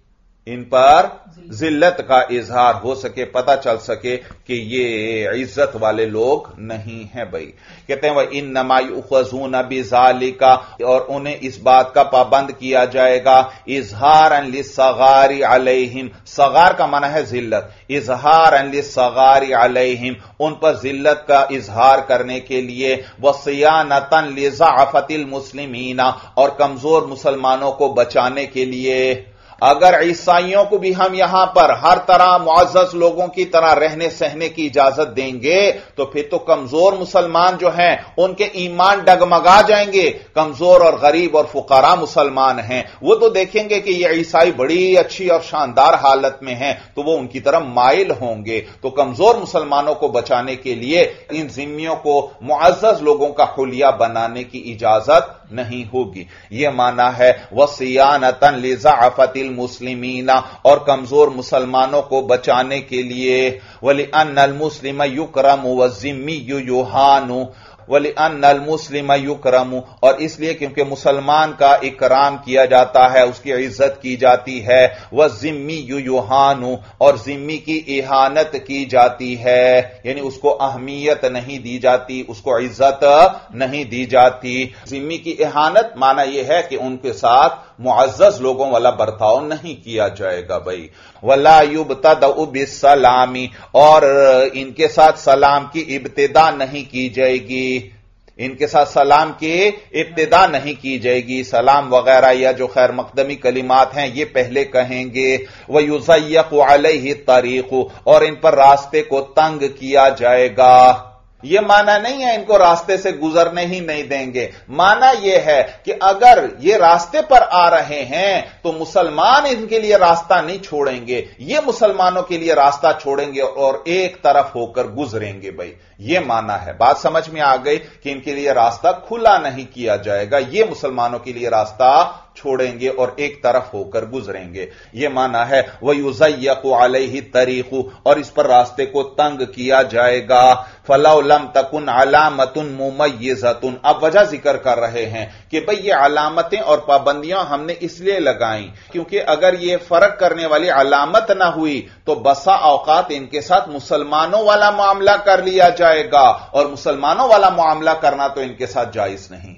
इन पर जिल्लत का इजहार हो सके, पता चल सके कि ये इज्जत वाले लोग नहीं हैं। भाई कहते हैं वह इन्नमा युखज़ून बिज़ालिका, और उन्हें इस बात का पाबंद किया जाएगा इजहारन लिस्सगारि अलैहिम, सगार का माना है जिल्लत, इजहारन लिस्सगारि अलैहिम, उन पर जिल्लत का इजहार करने के लिए, वसियानतन लिज़अफ़तिल मुस्लिमीना, और कमजोर मुसलमानों को बचाने के लिए। अगर ईसाइयों को भी हम यहां पर हर तरह मुअज़्ज़ज़ लोगों की तरह रहने सहने की इजाजत देंगे तो फिर तो कमजोर मुसलमान जो हैं उनके ईमान डगमगा जाएंगे। कमजोर और गरीब और फुकरा मुसलमान हैं, वो तो देखेंगे कि ये ईसाई बड़ी अच्छी और शानदार हालत में हैं, तो वो उनकी तरफ माइल होंगे। तो कमजोर मुसलमानों को बचाने के लिए इन जिम्मियों को मुअज़्ज़ज़ लोगों का हुलिया बनाने की इजाजत नहीं होगी। यह माना है वसियानतन लिज़अफ़तिल मुस्लिमीना, और कमजोर मुसलमानों को बचाने के लिए। वली अन्नल मुस्लिम युकरमु व ज़िम्मी युहानु, वली अन्नल मुस्लिम युकरमु, और इसलिए क्योंकि मुसलमान का इकराम किया जाता है, उसकी इज्जत की जाती है। वह ज़िम्मी युहानु, और ज़िम्मी की इहानत की जाती है, यानी उसको अहमियत नहीं दी जाती, उसको इज्जत नहीं दी जाती। ज़िम्मी की इहानत माना यह है कि उनके साथ मुअज़्ज़ज़ लोगों वाला बर्ताव नहीं किया जाएगा। भाई वला युब्तदउ बिस्सलामी, और इनके साथ सलाम की इब्तिदा नहीं की जाएगी, इनके साथ सलाम की इब्तिदा नहीं की जाएगी। सलाम वगैरह या जो खैर मकदमी कलिमात हैं ये पहले कहेंगे। व युज़य्यक़ु अलैहि तरीक़ु, और इन पर रास्ते को तंग किया जाएगा। यह माना नहीं है इनको रास्ते से गुजरने ही नहीं देंगे, माना यह है कि अगर ये रास्ते पर आ रहे हैं तो मुसलमान इनके लिए रास्ता नहीं छोड़ेंगे, ये मुसलमानों के लिए रास्ता छोड़ेंगे और एक तरफ होकर गुजरेंगे। भाई ये माना है, बात समझ में आ गई कि इनके लिए रास्ता खुला नहीं किया जाएगा, ये मुसलमानों के लिए रास्ता छोड़ेंगे और एक तरफ होकर गुजरेंगे। यह माना है वह युज़य्यक़ु अलैहि तरीक़ु, और इस पर रास्ते को तंग किया जाएगा। फलौ लम तकुन अलामतुन मुमय्यज़तुन, अब वजह जिक्र कर रहे हैं कि भाई ये अलामतें और पाबंदियां हमने इसलिए लगाई क्योंकि अगर ये फर्क करने वाली अलामत ना हुई तो बसा औकात इनके साथ मुसलमानों वाला मामला कर लिया जाएगा, और मुसलमानों वाला मामला करना तो इनके साथ जायज नहीं है,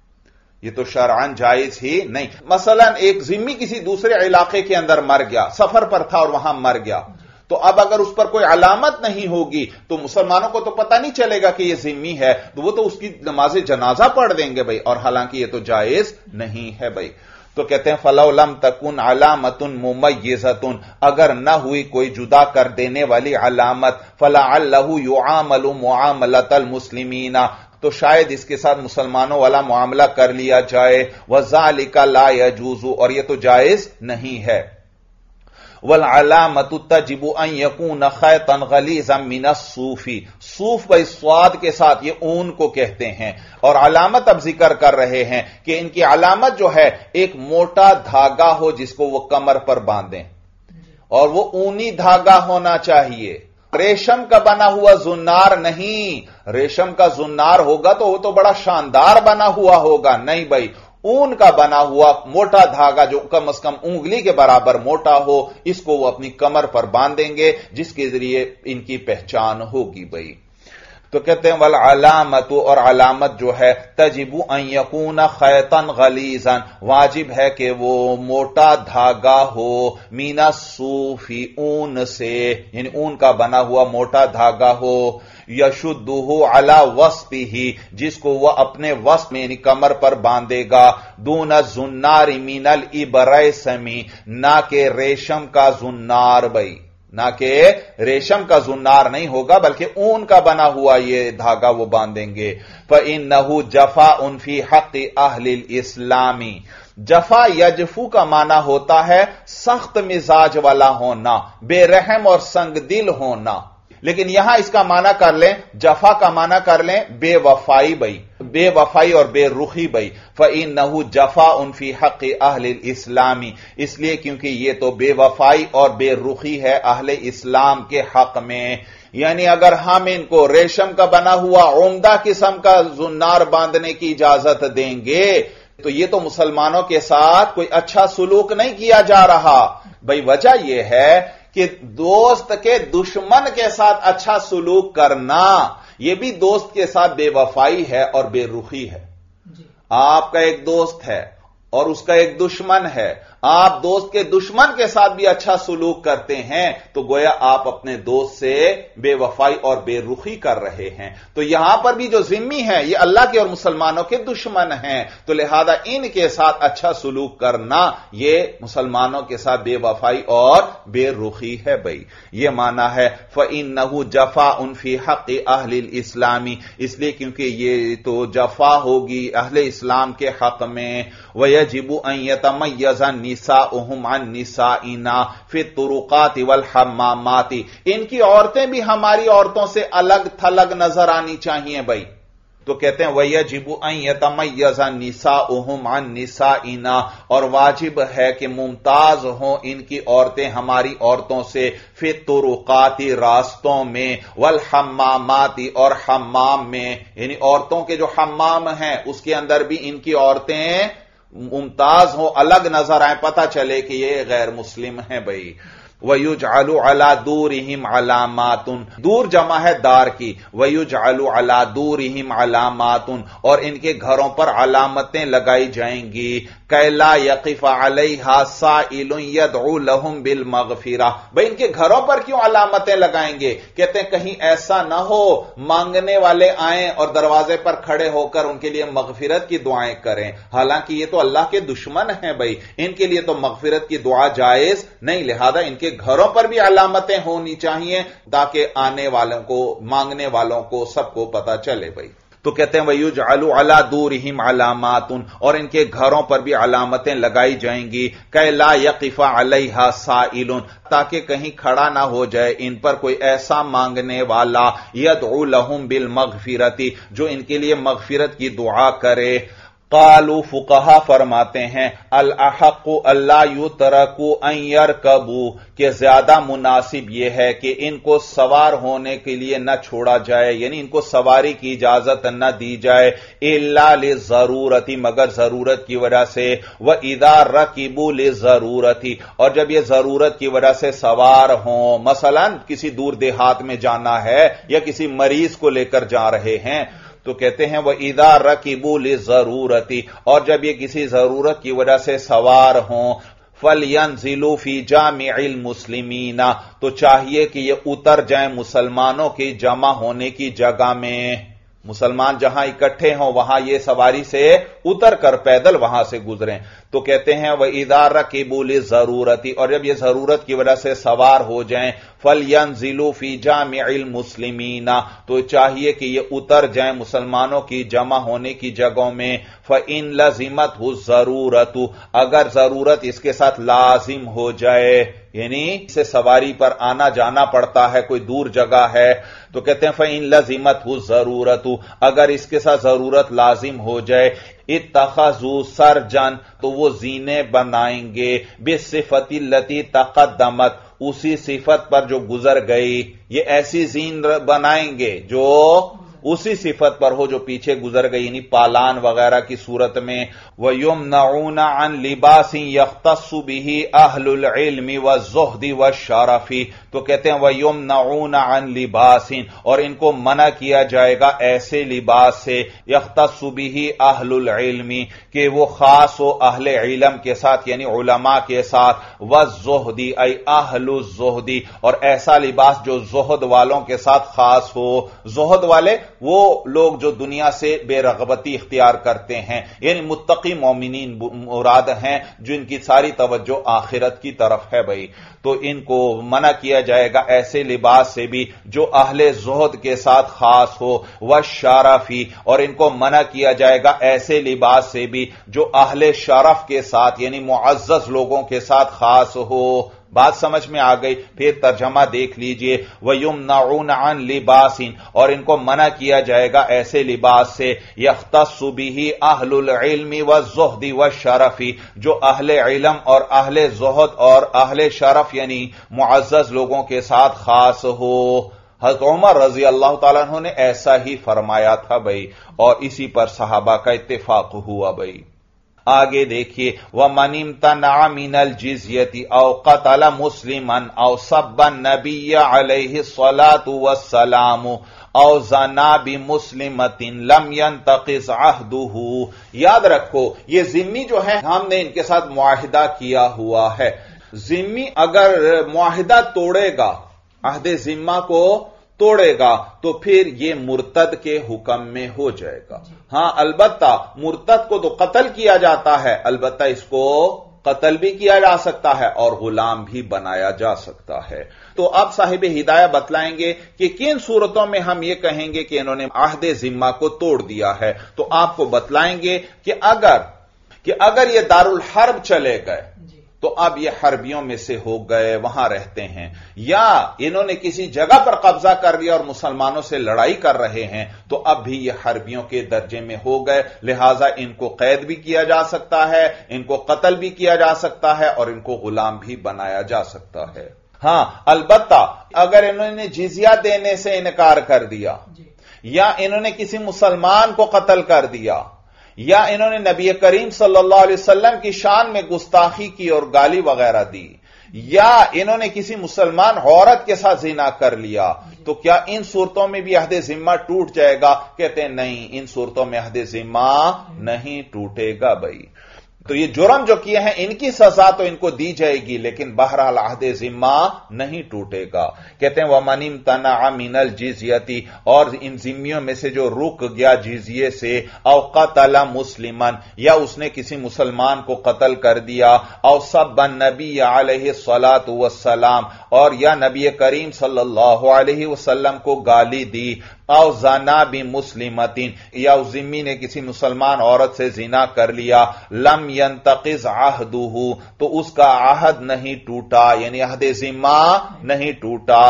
ये तो शरअन जायज ही नहीं। मसलन एक जिम्मी किसी दूसरे इलाके के अंदर मर गया, सफर पर था और वहां मर गया, तो अब अगर उस पर कोई अलामत नहीं होगी तो मुसलमानों को तो पता नहीं चलेगा कि यह जिम्मी है, तो वो तो उसकी नमाज जनाजा पढ़ देंगे भाई, और हालांकि ये तो जायज नहीं है भाई। तो कहते हैं फलौ लम तकुन अलामतुन मुमय्यज़तुन, अगर न हुई कोई जुदा कर देने वाली अलामत, फलअल्लहु युआमलु मुआमलतल मुस्लिमीना, तो शायद इसके साथ मुसलमानों वाला मामला कर लिया जाए। वज़ालिका ला यजूज़ु, और यह तो जायज नहीं है। वल अलामतु तजिबु अन यकून खैतन गलीज़न मिनस सूफी, सूफ भाई स्वाद के साथ ये ऊन को कहते हैं, और अलामत अब जिक्र कर रहे हैं कि इनकी अलामत जो है एक मोटा धागा हो जिसको वो कमर पर बांधें, और वो ऊनी धागा होना चाहिए, रेशम का बना हुआ जुन्नार नहीं। रेशम का जुन्नार होगा तो वो तो बड़ा शानदार बना हुआ होगा, नहीं भाई, ऊन का बना हुआ मोटा धागा जो कम से कम उंगली के बराबर मोटा हो, इसको वो अपनी कमर पर बांधेंगे जिसके जरिए इनकी पहचान होगी। भाई تو کہتے ہیں والعلامت، اور علامت جو ہے تجب ان یکون خیطا غلیظا، واجب ہے کہ وہ موٹا دھاگا ہو، من الصوف، اون سے، یعنی اون کا بنا ہوا موٹا دھاگا ہو، یشدہ علی وسطہ، جس کو وہ اپنے وسط میں یعنی کمر پر باندھے گا، دون الزنار من الابریسم، نہ کہ ریشم کا زنار، بھائی نہ کہ ریشم کا زنار نہیں ہوگا بلکہ اون کا بنا ہوا یہ دھاگا وہ باندھیں گے۔ فَإِنَّهُ جَفَاءٌ فِي حَقِّ أَهْلِ الْإِسْلَامِ، جفا یجفو کا معنی ہوتا ہے سخت مزاج والا ہونا، بے رحم اور سنگ دل ہونا، لیکن یہاں اس کا معنی کر لیں، جفا کا معنی کر لیں بے وفائی، بھائی بے وفائی اور بے رخی، بھائی فَإِنَّهُ جَفَاءٌ فِي حَقِّ أَهْلِ الْإِسْلَامِ، اس لیے کیونکہ یہ تو بے وفائی اور بے رخی ہے اہل اسلام کے حق میں۔ یعنی اگر ہم ان کو ریشم کا بنا ہوا عمدہ قسم کا زنار باندھنے کی اجازت دیں گے تو یہ تو مسلمانوں کے ساتھ کوئی اچھا سلوک نہیں کیا جا رہا۔ بھائی وجہ یہ ہے کہ دوست کے دشمن کے ساتھ اچھا سلوک کرنا یہ بھی دوست کے ساتھ بے وفائی ہے اور بے رخی ہے۔ آپ کا ایک دوست ہے اور اس کا ایک دشمن ہے، آپ دوست کے دشمن کے ساتھ بھی اچھا سلوک کرتے ہیں تو گویا آپ اپنے دوست سے بے وفائی اور بے رخی کر رہے ہیں۔ تو یہاں پر بھی جو ذمہ ہیں یہ اللہ کے اور مسلمانوں کے دشمن ہیں، تو لہذا ان کے ساتھ اچھا سلوک کرنا یہ مسلمانوں کے ساتھ بے وفائی اور بے رخی ہے۔ بھائی یہ معنی ہے فَإِنَّهُ جَفَاءٌ فِي حَقِّ أَهْلِ الْإِسْلَامِ، اس لیے کیونکہ یہ تو جفا ہوگی اہل اسلام کے حق میں۔ وَيَجِبُ أَن يَتَمَيَّزَ نساؤہم عن نسائنا فی الطرقات والحمامات، ان کی عورتیں بھی ہماری عورتوں سے الگ تھلگ نظر آنی چاہیے۔ بھائی تو کہتے ہیں وَيَجِبُ أَن يَتَمَيَّزَ نِسَاؤُهُمْ عَن نِسَائِنَا، اور واجب ہے کہ ممتاز ہوں ان کی عورتیں ہماری عورتوں سے، فی الطرقات راستوں میں، والحمامات اور حمام میں، یعنی عورتوں کے جو حمام ہیں اس کے اندر بھی ان کی عورتیں ممتاز ہوں، الگ نظر آئیں، پتہ چلے کہ یہ غیر مسلم ہیں۔ بھائی وَيُجْعَلُ عَلَى دُورِهِمْ عَلَامَاتٌ، دور جمع ہے دار کی، وَيُجْعَلُ عَلَى دُورِهِمْ عَلَامَاتٌ، اور ان کے گھروں پر علامتیں لگائی جائیں گی، كَيْ لَا يَقِفَ عَلَيْهَا سَائِلٌ يَدْعُو لَهُمْ بِالْمَغْفِرَةِ۔ بھئی ان کے گھروں پر کیوں علامتیں لگائیں گے؟ کہتے ہیں کہیں ایسا نہ ہو مانگنے والے آئیں اور دروازے پر کھڑے ہو کر ان کے لیے مغفرت کی دعائیں کریں، حالانکہ یہ تو اللہ کے دشمن ہیں۔ بھئی ان کے لیے تو مغفرت کی دعا جائز نہیں، لہذا ان کے گھروں پر بھی علامتیں ہونی چاہیے تاکہ آنے والوں کو، مانگنے والوں کو، سب کو پتہ چلے۔ بھئی تو کہتے ہیں وَيُجْعَلُ عَلَى دُورِهِمْ عَلَامَاتٌ، اور ان کے گھروں پر بھی علامتیں لگائی جائیں گی، كَيْ لَا يَقِفَ عَلَيْهَا سَائِلٌ، تاکہ کہیں کھڑا نہ ہو جائے ان پر کوئی ایسا مانگنے والا، يَدْعُو لَهُمْ بِالْمَغْفِرَةِ، جو ان کے لیے مغفرت کی دعا کرے۔ قالوا فقہا فرماتے ہیں الاحق الا یترکوا ان یرکبوا، کہ زیادہ مناسب یہ ہے کہ ان کو سوار ہونے کے لیے نہ چھوڑا جائے، یعنی ان کو سواری کی اجازت نہ دی جائے، الا للضرورت، مگر ضرورت کی وجہ سے، واذا رکبوا للضرورت، اور جب یہ ضرورت کی وجہ سے سوار ہوں، مثلا کسی دور دیہات میں جانا ہے یا کسی مریض کو لے کر جا رہے ہیں، تو کہتے ہیں وَإِذَا رَكِبُوا لِلضَّرُورَةِ، اور جب یہ کسی ضرورت کی وجہ سے سوار ہوں، فَلْيَنزِلُوا فِي جَامِعِ الْمُسْلِمِينَ، تو چاہیے کہ یہ اتر جائیں مسلمانوں کی جمع ہونے کی جگہ میں، مسلمان جہاں اکٹھے ہوں وہاں یہ سواری سے اتر کر پیدل وہاں سے گزریں۔ تو کہتے ہیں وَإِذَا رَكِبُوا لِلضَّرُورَةِ، اور جب یہ ضرورت کی وجہ سے سوار ہو جائیں، فَلْيَنزِلُوا فِي جَامِعِ الْمُسْلِمِينَ، تو چاہیے کہ یہ اتر جائیں مسلمانوں کی جمع ہونے کی جگہوں میں، فَإِن لَزِمَتْهُ الضَّرُورَةُ، اگر ضرورت اس کے ساتھ لازم ہو جائے، یعنی اسے سواری پر آنا جانا پڑتا ہے، کوئی دور جگہ ہے، تو کہتے ہیں فَإِن لَزِمَتْهُ الضَّرُورَةُ، اگر اس کے ساتھ ضرورت لازم ہو جائے، اتخذوا سرجن، تو وہ زینے بنائیں گے، بِالصِّفَةِ الَّتِي تَقَدَّمَتْ، اسی صفت پر جو گزر گئی، یہ ایسی زین بنائیں گے جو اسی صفت پر ہو جو پیچھے گزر گئی، یعنی پالان وغیرہ کی صورت میں. وَيُمْنَعُونَ عَنْ لِبَاسٍ يَخْتَصُّ بِهِ أَهْلُ الْعِلْمِ وَالزُّهْدِ وَالشَّرَفِ. تو کہتے ہیں وَيُمْنَعُونَ عَنْ لِبَاسٍ، اور ان کو منع کیا جائے گا ایسے لباس سے يَخْتَصُّ بِهِ أَهْلُ الْعِلْمِ کہ وہ خاص ہو اہل علم کے ساتھ، یعنی علماء کے ساتھ. وَالزُّهْدِ أي أهل الزُّهْدِ، اور ایسا لباس جو زہد والوں کے ساتھ خاص ہو. زہد والے وہ لوگ جو دنیا سے بے رغبتی اختیار کرتے ہیں، یعنی متقی مومنین مراد ہیں جن کی ساری توجہ آخرت کی طرف ہے بھائی. تو ان کو منع کیا جائے گا ایسے لباس سے بھی جو اہل زہد کے ساتھ خاص ہو. والشرفی، اور ان کو منع کیا جائے گا ایسے لباس سے بھی جو اہل شرف کے ساتھ یعنی معزز لوگوں کے ساتھ خاص ہو. بات سمجھ میں آ گئی؟ پھر ترجمہ دیکھ لیجئے. وَيُمْنَعُونَ عَنْ لِبَاسٍ، اور ان کو منع کیا جائے گا ایسے لباس سے يَخْتَصُّ بِهِ أَهْلُ الْعِلْمِ وَالزُّهْدِ وَالشَّرَفِ جو اہل علم اور اہل زہد اور اہل شرف یعنی معزز لوگوں کے ساتھ خاص ہو. حضرت عمر رضی اللہ تعالیٰ عنہ نے ایسا ہی فرمایا تھا بھائی، اور اسی پر صحابہ کا اتفاق ہوا بھائی. آگے دیکھیے. وَمَنِ امْتَنَعَ مِنَ الْجِزْيَةِ أَوْ قَتَلَ مُسْلِمًا أَوْ سَبَّ النَّبِيَّ عَلَيْهِ الصَّلَاةُ وَالسَّلَامُ أَوْ زَنَا بِمُسْلِمَةٍ لَمْ يَنْتَقِضْ عَهْدُهُ. یاد رکھو یہ ذمہ جو ہے ہم نے ان کے ساتھ معاہدہ کیا ہوا ہے. ذمہ اگر معاہدہ توڑے گا، عہد ذمہ کو توڑے گا، تو پھر یہ مرتد کے حکم میں ہو جائے گا. ہاں البتہ مرتد کو تو قتل کیا جاتا ہے، البتہ اس کو قتل بھی کیا جا سکتا ہے اور غلام بھی بنایا جا سکتا ہے. تو اب صاحب ہدایہ بتلائیں گے کہ کن صورتوں میں ہم یہ کہیں گے کہ انہوں نے عہد ذمہ کو توڑ دیا ہے. تو آپ کو بتلائیں گے کہ اگر یہ دارالحرب چلے گئے تو اب یہ حربیوں میں سے ہو گئے، وہاں رہتے ہیں، یا انہوں نے کسی جگہ پر قبضہ کر لیا اور مسلمانوں سے لڑائی کر رہے ہیں، تو اب بھی یہ حربیوں کے درجے میں ہو گئے. لہذا ان کو قید بھی کیا جا سکتا ہے، ان کو قتل بھی کیا جا سکتا ہے اور ان کو غلام بھی بنایا جا سکتا ہے. ہاں البتہ اگر انہوں نے جزیہ دینے سے انکار کر دیا، یا انہوں نے کسی مسلمان کو قتل کر دیا، یا انہوں نے نبی کریم صلی اللہ علیہ وسلم کی شان میں گستاخی کی اور گالی وغیرہ دی، یا انہوں نے کسی مسلمان عورت کے ساتھ زنا کر لیا، تو کیا ان صورتوں میں بھی عہد ذمہ ٹوٹ جائے گا؟ کہتے ہیں نہیں، ان صورتوں میں عہد ذمہ نہیں ٹوٹے گا بھائی. تو یہ جرم جو کیے ہیں ان کی سزا تو ان کو دی جائے گی، لیکن بہرحال عہد ذمہ نہیں ٹوٹے گا. کہتے ہیں وَمَنِ امْتَنَعَ مِنَ الْجِزْيَةِ، اور ان ذمیوں میں سے جو رک گیا جزیے سے، او قتل مسلمن، یا اس نے کسی مسلمان کو قتل کر دیا، او سب النبی علیہ الصلاۃ والسلام، اور یا نبی کریم صلی اللہ علیہ وسلم کو گالی دی، او زنا بمسلمتین، یا اس ذمی نے کسی مسلمان عورت سے زنا کر لیا، لم ينتقض عہدہ، تو اس کا عہد نہیں ٹوٹا، یعنی عہد ذمہ نہیں ٹوٹا.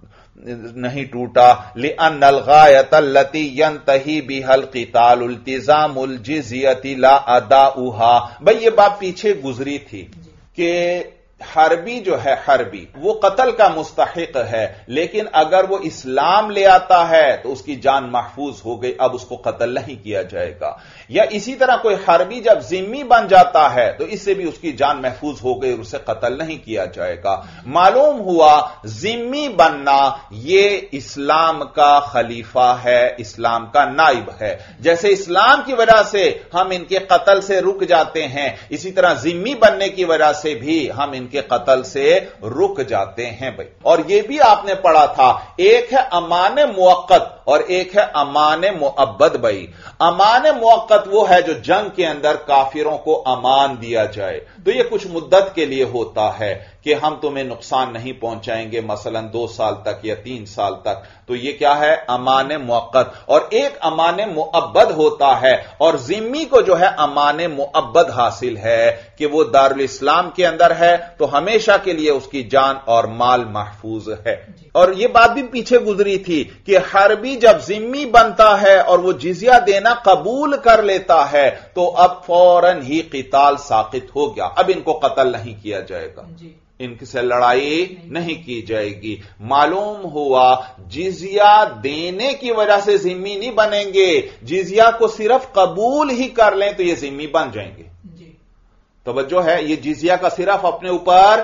لأن الغایۃ التي ينتہی بها القتال التزام الجزیۃ لا اداؤها. بھئی یہ بات پیچھے گزری تھی کہ حربی جو ہے حربی وہ قتل کا مستحق ہے، لیکن اگر وہ اسلام لے آتا ہے تو اس کی جان محفوظ ہو گئی، اب اس کو قتل نہیں کیا جائے گا. یا اسی طرح کوئی حربی جب ذمی بن جاتا ہے تو اس سے بھی اس کی جان محفوظ ہو گئی اور اسے قتل نہیں کیا جائے گا. معلوم ہوا ذمی بننا یہ اسلام کا خلیفہ ہے، اسلام کا نائب ہے. جیسے اسلام کی وجہ سے ہم ان کے قتل سے رک جاتے ہیں، اسی طرح ذمی بننے کی وجہ سے بھی ہم ان کے قتل سے رک جاتے ہیں بھائی. اور یہ بھی آپ نے پڑھا تھا، ایک ہے امان موقت اور ایک ہے امان مؤبد بھائی. امان موقت وہ ہے جو جنگ کے اندر کافروں کو امان دیا جائے، تو یہ کچھ مدت کے لیے ہوتا ہے کہ ہم تمہیں نقصان نہیں پہنچائیں گے، مثلا 2 سال تک یا 3 سال تک. تو یہ کیا ہے؟ امان موقت. اور ایک امان مؤبد ہوتا ہے، اور ذمی کو جو ہے امان مؤبد حاصل ہے کہ وہ دارالاسلام کے اندر ہے تو ہمیشہ کے لیے اس کی جان اور مال محفوظ ہے. اور یہ بات بھی پیچھے گزری تھی کہ حربی جب ذمی بنتا ہے اور وہ جزیہ دینا قبول کر لیتا ہے تو اب فوراً ہی قتال ساقط ہو گیا، اب ان کو قتل نہیں کیا جائے گا. ان سے لڑائی نہیں کی جائے گی۔ معلوم ہوا جزیہ دینے کی وجہ سے ذمہ نہیں بنیں گے، جزیہ کو صرف قبول ہی کر لیں تو یہ ذمہ بن جائیں گے۔ توجہ ہے، یہ جزیہ کا صرف اپنے اوپر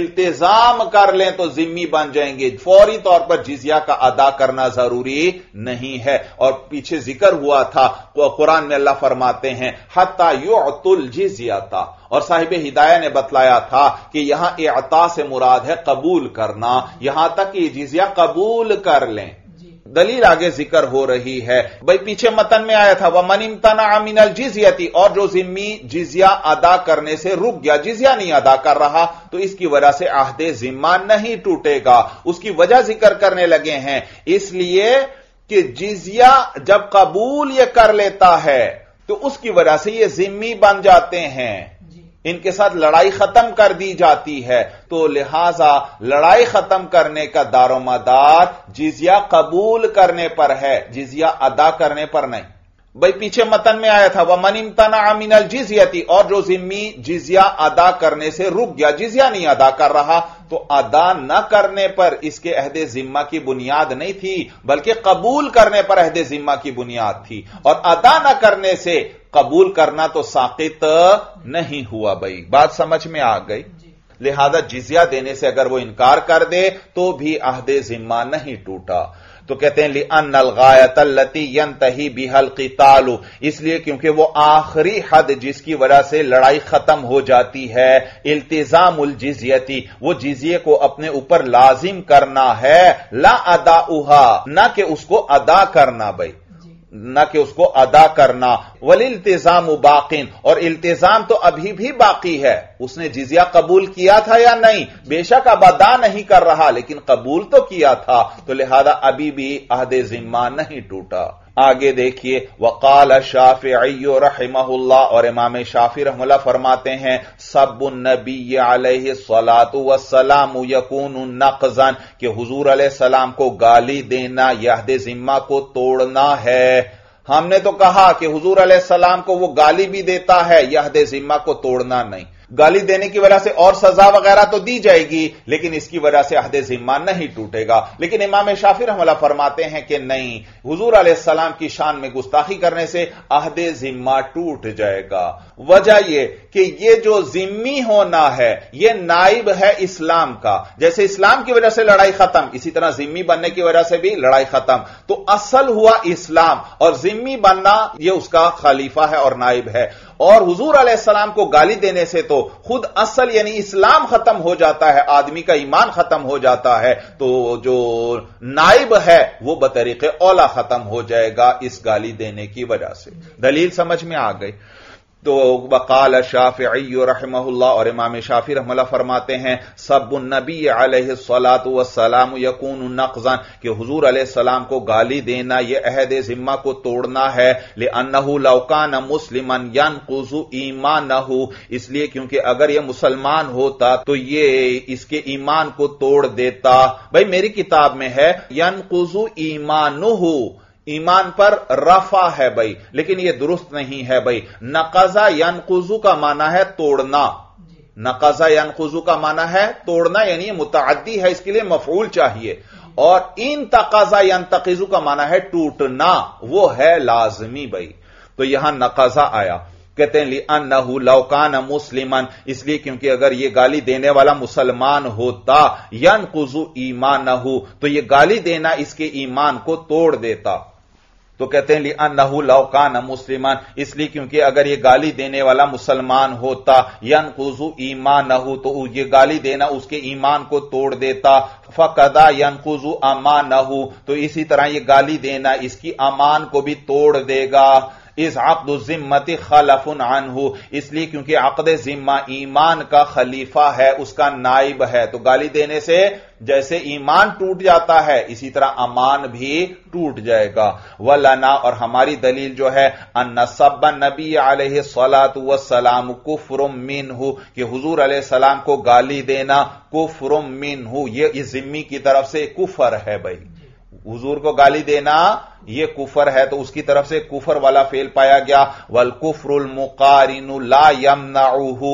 التزام کر لیں تو ذمہ بن جائیں گے، فوری طور پر جزیہ کا ادا کرنا ضروری نہیں ہے۔ اور پیچھے ذکر ہوا تھا قرآن میں اللہ فرماتے ہیں حتی یعطوا الجزیۃ، اور صاحب ہدایہ نے بتلایا تھا کہ یہاں اعطاء سے مراد ہے قبول کرنا، یہاں تک کہ جزیہ قبول کر لیں۔ دلیل آگے ذکر ہو رہی ہے، بھئی پیچھے متن میں آیا تھا وَمَنِ امْتَنَعَ مِنَ الْجِزْيَةِ، اور جو ذمہ جزیہ ادا کرنے سے رک گیا، جزیہ نہیں ادا کر رہا، تو اس کی وجہ سے عہد ذمہ نہیں ٹوٹے گا۔ اس کی وجہ ذکر کرنے لگے ہیں، اس لیے کہ جزیہ جب قبول یہ کر لیتا ہے تو اس کی وجہ سے یہ ذمہ بن جاتے ہیں، ان کے ساتھ لڑائی ختم کر دی جاتی ہے، تو لہذا لڑائی ختم کرنے کا دار و مدار جزیہ قبول کرنے پر ہے، جزیہ ادا کرنے پر نہیں۔ بھئی پیچھے متن میں آیا تھا وَمَنِ امْتَنَعَ مِنَ الْجِزْيَةِ، اور جو ذمہ جزیہ ادا کرنے سے رک گیا، جزیہ نہیں ادا کر رہا، تو ادا نہ کرنے پر اس کے عہد ذمہ کی بنیاد نہیں تھی، بلکہ قبول کرنے پر عہد ذمہ کی بنیاد تھی، اور ادا نہ کرنے سے قبول کرنا تو ساقط نہیں ہوا۔ بھئی بات سمجھ میں آ گئی؟ لہذا جزیہ دینے سے اگر وہ انکار کر دے تو بھی عہد ذمہ نہیں ٹوٹا۔ تو کہتے ہیں لِأَنَّ الْغَایَةَ الَّتِي يَنْتَهِي بِهَا الْقِتَالُ، اس لیے کیونکہ وہ آخری حد جس کی وجہ سے لڑائی ختم ہو جاتی ہے، التزام الجزیتی، وہ جزیے کو اپنے اوپر لازم کرنا ہے، لا اداؤها، نہ کہ اس کو ادا کرنا، بھائی نہ کہ اس کو ادا کرنا، والالتزام باق، اور التزام تو ابھی بھی باقی ہے، اس نے جزیہ قبول کیا تھا یا نہیں، بے شک اب ادا نہیں کر رہا لیکن قبول تو کیا تھا، تو لہذا ابھی بھی عہد ذمہ نہیں ٹوٹا۔ آگے دیکھیے وقال الشافعی رحمہ اللہ، اور امام شافعی رحمہ اللہ فرماتے ہیں سب النبی علیہ الصلاۃ والسلام یکون نقضا، کہ حضور علیہ السلام کو گالی دینا یہ عہد ذمہ کو توڑنا ہے۔ ہم نے تو کہا کہ حضور علیہ السلام کو وہ گالی بھی دیتا ہے، یہ عہد ذمہ کو توڑنا نہیں، گالی دینے کی وجہ سے اور سزا وغیرہ تو دی جائے گی لیکن اس کی وجہ سے عہد ذمہ نہیں ٹوٹے گا۔ لیکن امام شافعی رحمہ اللہ فرماتے ہیں کہ نہیں، حضور علیہ السلام کی شان میں گستاخی کرنے سے عہد ذمہ ٹوٹ جائے گا۔ وجہ یہ کہ یہ جو ذمی ہونا ہے یہ نائب ہے اسلام کا، جیسے اسلام کی وجہ سے لڑائی ختم، اسی طرح ذمی بننے کی وجہ سے بھی لڑائی ختم، تو اصل ہوا اسلام اور ذمی بننا یہ اس کا خلیفہ ہے اور نائب ہے۔ اور حضور علیہ السلام کو گالی دینے سے تو خود اصل یعنی اسلام ختم ہو جاتا ہے، آدمی کا ایمان ختم ہو جاتا ہے، تو جو نائب ہے وہ بطریق اولا ختم ہو جائے گا اس گالی دینے کی وجہ سے۔ دلیل سمجھ میں آ گئی؟ تو وقال الشافعی رحمہ اللہ، اور امام شافعی رحمہ اللہ فرماتے ہیں سب النبی علیہ الصلاۃ والسلام یکون نقضا، کہ حضور علیہ السلام کو گالی دینا یہ عہد ذمہ کو توڑنا ہے، لأنه لو كان مسلما ينقض ایمانہ، اس لیے کیونکہ اگر یہ مسلمان ہوتا تو یہ اس کے ایمان کو توڑ دیتا۔ بھائی میری کتاب میں ہے ينقض ایمانہ، ایمان پر رفع ہے بھائی، لیکن یہ درست نہیں ہے بھائی۔ نقضا ینقضو کا معنی ہے توڑنا، نقضا ینقضو کا معنی ہے توڑنا، یعنی یہ متعدی ہے، اس کے لیے مفعول چاہیے، اور انتقضا ینتقضو کا معنی ہے ٹوٹنا، وہ ہے لازمی بھائی، تو یہاں نقضا آیا۔ کہتے ہیں لِأَنَّهُ لَوْ كَانَ مُسْلِمًا، اس لیے کیونکہ اگر یہ گالی دینے والا مسلمان ہوتا، يَنْقُضُ إِيمَانَهُ، تو یہ گالی دینا اس کے ایمان کو توڑ دیتا۔ تو کہتے ہیں لِأَنَّهُ لَوْ كَانَ مُسْلِمًا، اس لیے کیونکہ اگر یہ گالی دینے والا مسلمان ہوتا، يَنْقُضُ إِيمَانَهُ، تو یہ گالی دینا اس کے ایمان کو توڑ دیتا، فَقَدَا يَنْقُضُ أَمَانَهُ، تو اسی طرح یہ گالی دینا اس کی امان کو بھی توڑ دے گا۔ اس عقد الذمہ خلف عنہ، اس لیے کیونکہ عقد ذمہ ایمان کا خلیفہ ہے، اس کا نائب ہے، تو گالی دینے سے جیسے ایمان ٹوٹ جاتا ہے اسی طرح امان بھی ٹوٹ جائے گا۔ ولنا، اور ہماری دلیل جو ہے ان سب النبی علیہ الصلاۃ والسلام کفر منہ، کہ حضور علیہ السلام کو گالی دینا کفر منہ، یہ ذمی کی طرف سے کفر ہے بھائی، حضور کو گالی دینا یہ کفر ہے، تو اس کی طرف سے کفر والا فعل پایا گیا. والکفر المقارن لا یمنعہ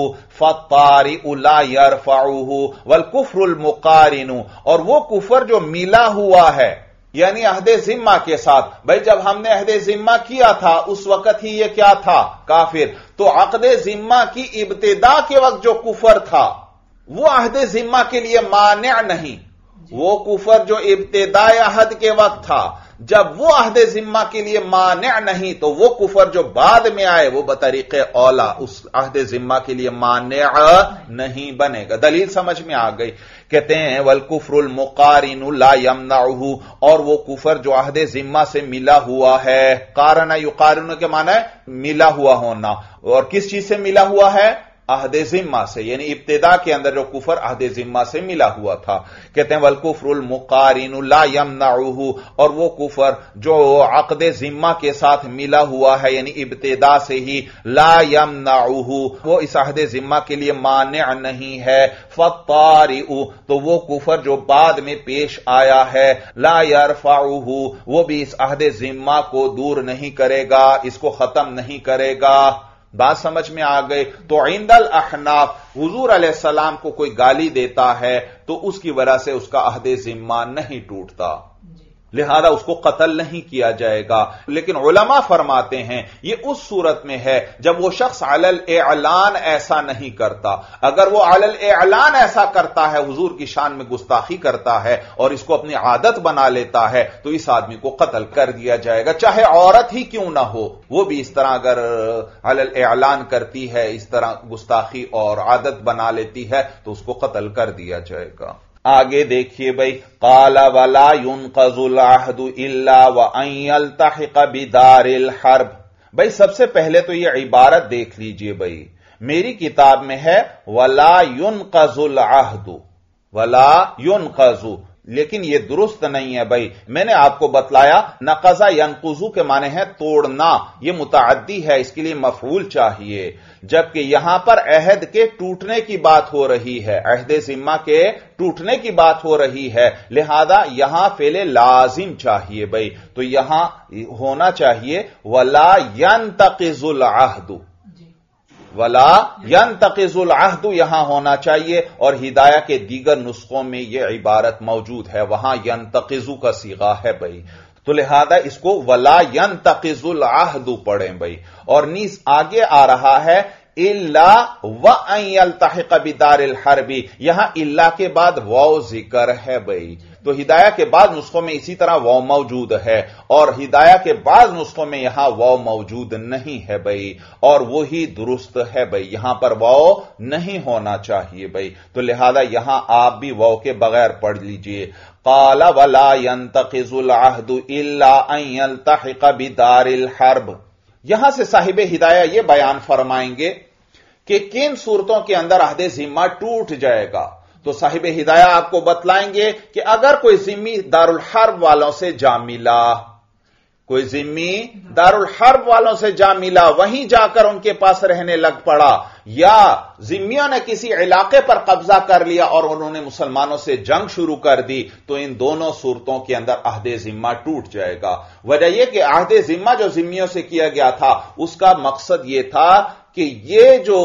فالطارئ لا یرفعہ. والکفر المقارن، اور وہ کفر جو ملا ہوا ہے یعنی عہد ذمہ کے ساتھ. بھائی جب ہم نے عہد ذمہ کیا تھا اس وقت ہی یہ کیا تھا؟ کافر. تو عقد ذمہ کی ابتدا کے وقت جو کفر تھا وہ عہد ذمہ کے لیے مانع نہیں. وہ کفر جو ابتدائی عہد کے وقت تھا جب وہ عہد ذمہ کے لیے مانع نہیں، تو وہ کفر جو بعد میں آئے وہ بطریق اولا اس عہد ذمہ کے لیے مانع نہیں بنے گا. دلیل سمجھ میں آ گئی. کہتے ہیں والکفر المقارن لا یمنعہ، اور وہ کفر جو عہد ذمہ سے ملا ہوا ہے. قارن یقارن کے معنی ہے ملا ہوا ہونا، اور کس چیز سے ملا ہوا ہے؟ عہد ذمہ سے، یعنی ابتدا کے اندر جو کفر عہد ذمہ سے ملا ہوا تھا. کہتے ہیں والکفر المقارن لا یمنعہ، اور وہ کفر جو عقد ذمہ کے ساتھ ملا ہوا ہے یعنی ابتدا سے ہی، لا یمنعہ وہ اس عہد ذمہ کے لیے مانع نہیں ہے. فالطارئ تو وہ کفر جو بعد میں پیش آیا ہے، لا یرفعہ وہ بھی اس عہد ذمہ کو دور نہیں کرے گا، اس کو ختم نہیں کرے گا. بات سمجھ میں آ گئی. تو عند الاحناف حضور علیہ السلام کو کوئی گالی دیتا ہے تو اس کی وجہ سے اس کا عہد ذمہ نہیں ٹوٹتا، لہذا اس کو قتل نہیں کیا جائے گا. لیکن علماء فرماتے ہیں یہ اس صورت میں ہے جب وہ شخص علی الاعلان ایسا نہیں کرتا. اگر وہ علی الاعلان ایسا کرتا ہے، حضور کی شان میں گستاخی کرتا ہے اور اس کو اپنی عادت بنا لیتا ہے، تو اس آدمی کو قتل کر دیا جائے گا، چاہے عورت ہی کیوں نہ ہو. وہ بھی اس طرح اگر علی الاعلان کرتی ہے، اس طرح گستاخی اور عادت بنا لیتی ہے، تو اس کو قتل کر دیا جائے گا. آگے دیکھیے بھائی، قال ولا ينقض العهد الا وان يلتحق بدار الحرب. بھائی سب سے پہلے تو یہ عبارت دیکھ لیجئے بھائی، میری کتاب میں ہے ولا ينقض العهد، ولا ينقض، لیکن یہ درست نہیں ہے بھائی. میں نے آپ کو بتلایا نقض ینقض کے معنی ہے توڑنا، یہ متعدی ہے، اس کے لیے مفعول چاہیے، جبکہ یہاں پر عہد کے ٹوٹنے کی بات ہو رہی ہے، عہد ذمہ کے ٹوٹنے کی بات ہو رہی ہے، لہذا یہاں فعل لازم چاہیے بھائی. تو یہاں ہونا چاہیے ولا ينتقض العہد، ولا ينتقض العہد یہاں ہونا چاہیے. اور ہدایہ کے دیگر نسخوں میں یہ عبارت موجود ہے، وہاں ينتقض کا صیغہ ہے بھائی، تو لہذا اس کو ولا ينتقض العہد پڑھیں بھائی. اور نیز آگے آ رہا ہے الا وان يلتحق بدار الحرب، یہاں الا کے بعد واو ذکر ہے بھائی. تو ہدایہ کے بعد نسخوں میں اسی طرح واو موجود ہے، اور ہدایہ کے بعد نسخوں میں یہاں واو موجود نہیں ہے بھائی، اور وہی درست ہے بھائی، یہاں پر واو نہیں ہونا چاہیے بھائی. تو لہذا یہاں آپ بھی واو کے بغیر پڑھ لیجئے. قال ولا ينتقض العهد الا ان يلتحق بدار الحرب. یہاں سے صاحب ہدایہ یہ بیان فرمائیں گے کہ کن صورتوں کے اندر عہد ذمہ ٹوٹ جائے گا. تو صاحب ہدایہ آپ کو بتلائیں گے کہ اگر کوئی ذمی دارالحرب والوں سے جا ملا، کوئی ذمی دارالحرب والوں سے جا ملا، وہیں جا کر ان کے پاس رہنے لگ پڑا، یا ذمیوں نے کسی علاقے پر قبضہ کر لیا اور انہوں نے مسلمانوں سے جنگ شروع کر دی، تو ان دونوں صورتوں کے اندر عہد ذمہ ٹوٹ جائے گا. وجہ یہ کہ عہد ذمہ جو ذمیوں سے کیا گیا تھا اس کا مقصد یہ تھا کہ یہ جو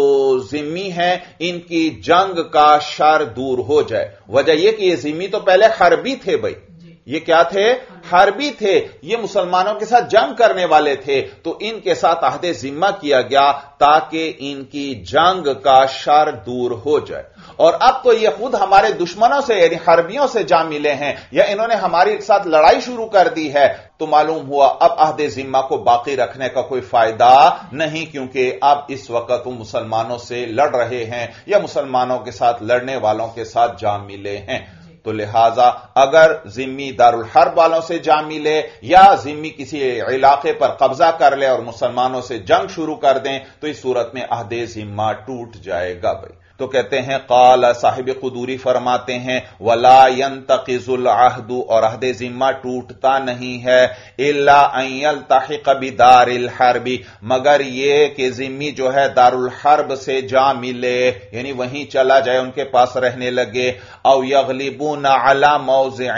ذمی ہیں ان کی جنگ کا شر دور ہو جائے. وجہ یہ کہ یہ ذمی تو پہلے حربی تھے بھائی، یہ کیا تھے؟ حربی تھے، یہ مسلمانوں کے ساتھ جنگ کرنے والے تھے، تو ان کے ساتھ عہد ذمہ کیا گیا تاکہ ان کی جنگ کا شر دور ہو جائے. اور اب تو یہ خود ہمارے دشمنوں سے یعنی حربیوں سے جا ملے ہیں، یا انہوں نے ہمارے ساتھ لڑائی شروع کر دی ہے، تو معلوم ہوا اب عہد ذمہ کو باقی رکھنے کا کوئی فائدہ نہیں، کیونکہ اب اس وقت وہ مسلمانوں سے لڑ رہے ہیں یا مسلمانوں کے ساتھ لڑنے والوں کے ساتھ جا ملے ہیں. تو لہذا اگر ذمی دارالحرب والوں سے جا ملے یا ذمی کسی علاقے پر قبضہ کر لے اور مسلمانوں سے جنگ شروع کر دیں، تو اس صورت میں عہد ذمہ ٹوٹ جائے گا بھائی. تو کہتے ہیں قال صاحب قدوری فرماتے ہیں ولا ينتقض العہد اور عہد ذمہ ٹوٹتا نہیں ہے الا ان يلتحق بدار الحرب مگر یہ کہ ذمی جو ہے دار الحرب سے جا ملے یعنی وہیں چلا جائے ان کے پاس رہنے لگے او یغلبون علی موضع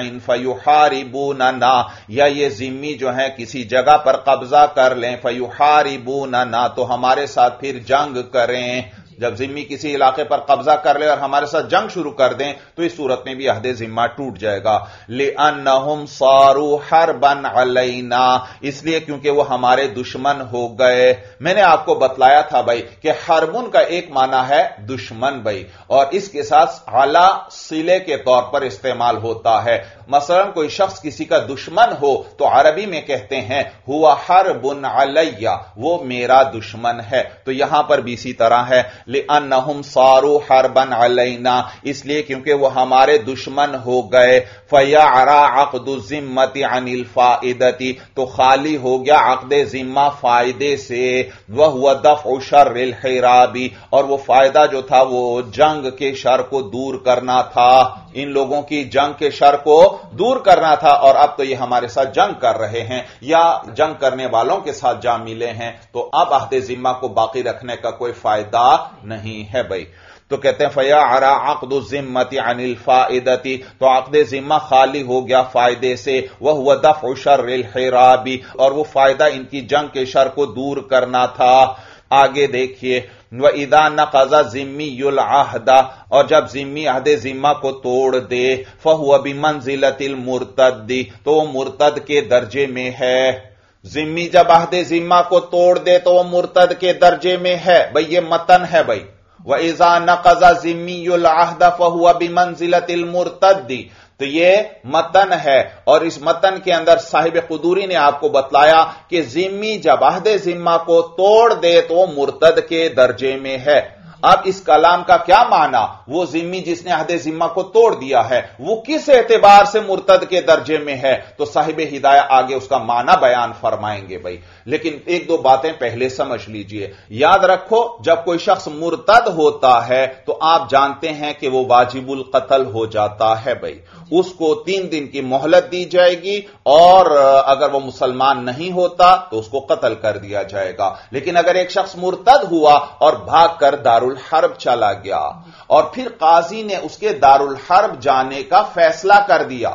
فیحاربوننا یا یہ ذمی جو ہے کسی جگہ پر قبضہ کر لیں فیحاربوننا تو ہمارے ساتھ پھر جنگ کریں جب ذمی کسی علاقے پر قبضہ کر لے اور ہمارے ساتھ جنگ شروع کر دیں تو اس صورت میں بھی عہد ذمہ ٹوٹ جائے گا لِأَنَّهُمْ صَارُوا حَرْبًا عَلَيْنَا اس لیے کیونکہ وہ ہمارے دشمن ہو گئے میں نے آپ کو بتلایا تھا بھائی کہ حربن کا ایک معنی ہے دشمن بھائی اور اس کے ساتھ علی صلے کے طور پر استعمال ہوتا ہے مثلا کوئی شخص کسی کا دشمن ہو تو عربی میں کہتے ہیں ہوا حربن علیہ وہ میرا دشمن ہے تو یہاں پر بھی اسی طرح ہے لِأَنَّهُمْ صَارُوا حَرْبًا عَلَيْنَا اس لیے کیونکہ وہ ہمارے دشمن ہو گئے فَيَعْرَى عَقْدُ الذِّمَّةِ عَنِ الْفَائِدَةِ تو خالی ہو گیا عقد ذمہ فائدے سے وَهُوَ دَفْعُ شَرِّ الْحِرَابِ اور وہ فائدہ جو تھا وہ جنگ کے شر کو دور کرنا تھا ان لوگوں کی جنگ کے شر کو دور کرنا تھا اور اب تو یہ ہمارے ساتھ جنگ کر رہے ہیں یا جنگ کرنے والوں کے ساتھ جا ملے ہیں تو اب عہد ذمہ کو باقی رکھنے کا کوئی فائدہ نہیں ہے بھائی تو کہتے ہیں فَيَعْرَى عَقْدُ الذِّمَّةِ عَنِ الْفَائِدَةِ تو عقد ذمہ خالی ہو گیا فائدے سے وَهُوَ دَفْعُ شَرِّ الْحِرَابِ اور وہ فائدہ ان کی جنگ کے شر کو دور کرنا تھا آگے دیکھیے وَإِذَا نَقَضَ الذِّمِّيُّ الْعَهْدَ اور جب ذمی عہد ذمہ کو توڑ دے فَهُوَ بِمَنزِلَةِ الْمُرْتَدِّ تو وہ مرتد کے درجے میں ہے ذمی جب عہد ذمہ کو توڑ دے تو وہ مرتد کے درجے میں ہے بھئی یہ متن ہے بھئی وَإِذَا نَقَضَ الذِّمِّيُّ الْعَهْدَ فَهُوَ بِمَنزِلَةِ الْمُرْتَدِّ تو یہ متن ہے اور اس متن کے اندر صاحب قدوری نے آپ کو بتلایا کہ ذمی جب عہد ذمہ کو توڑ دے تو مرتد کے درجے میں ہے اب اس کلام کا کیا معنی وہ ذمی جس نے عہد ذمہ کو توڑ دیا ہے وہ کس اعتبار سے مرتد کے درجے میں ہے تو صاحب ہدایہ آگے اس کا معنی بیان فرمائیں گے بھائی لیکن ایک دو باتیں پہلے سمجھ لیجئے یاد رکھو جب کوئی شخص مرتد ہوتا ہے تو آپ جانتے ہیں کہ وہ واجب القتل ہو جاتا ہے بھائی اس کو 3 دن کی مہلت دی جائے گی اور اگر وہ مسلمان نہیں ہوتا تو اس کو قتل کر دیا جائے گا لیکن اگر ایک شخص مرتد ہوا اور بھاگ کر دار الحرب چلا گیا اور پھر قاضی نے اس کے دار الحرب جانے کا فیصلہ کر دیا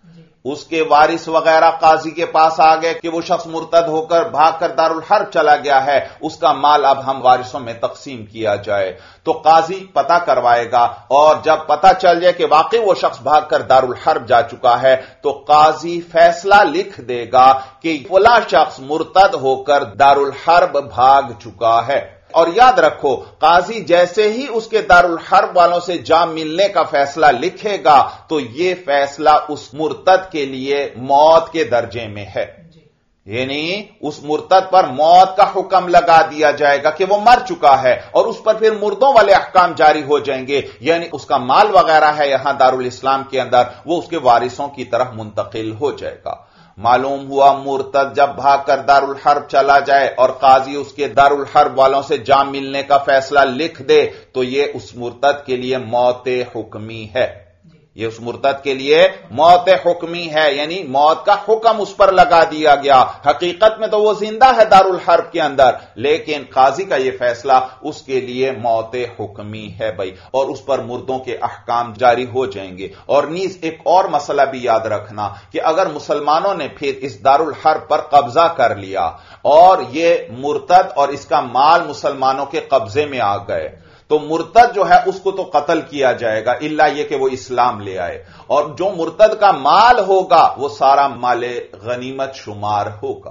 اس کے وارث وغیرہ قاضی کے پاس آ گئے کہ وہ شخص مرتد ہو کر بھاگ کر دار الحرب چلا گیا ہے اس کا مال اب ہم وارثوں میں تقسیم کیا جائے تو قاضی پتہ کروائے گا اور جب پتہ چل جائے کہ واقعی وہ شخص بھاگ کر دار الحرب جا چکا ہے تو قاضی فیصلہ لکھ دے گا کہ فلاں شخص مرتد ہو کر دار الحرب بھاگ چکا ہے اور یاد رکھو قاضی جیسے ہی اس کے دار الحرب والوں سے جا ملنے کا فیصلہ لکھے گا تو یہ فیصلہ اس مرتد کے لیے موت کے درجے میں ہے یعنی اس مرتد پر موت کا حکم لگا دیا جائے گا کہ وہ مر چکا ہے اور اس پر پھر مردوں والے احکام جاری ہو جائیں گے یعنی اس کا مال وغیرہ ہے یہاں دارالاسلام کے اندر وہ اس کے وارثوں کی طرف منتقل ہو جائے گا معلوم ہوا مرتد جب بھاگ کر دار الحرب چلا جائے اور قاضی اس کے دار الحرب والوں سے جا ملنے کا فیصلہ لکھ دے تو یہ اس مرتد کے لیے موت حکمی ہے یہ اس مرتد کے لیے موت حکمی ہے یعنی موت کا حکم اس پر لگا دیا گیا حقیقت میں تو وہ زندہ ہے دار الحرب کے اندر لیکن قاضی کا یہ فیصلہ اس کے لیے موت حکمی ہے بھائی اور اس پر مردوں کے احکام جاری ہو جائیں گے اور نیز ایک اور مسئلہ بھی یاد رکھنا کہ اگر مسلمانوں نے پھر اس دار الحرب پر قبضہ کر لیا اور یہ مرتد اور اس کا مال مسلمانوں کے قبضے میں آ گئے تو مرتد جو ہے اس کو تو قتل کیا جائے گا الا یہ کہ وہ اسلام لے آئے اور جو مرتد کا مال ہوگا وہ سارا مال غنیمت شمار ہوگا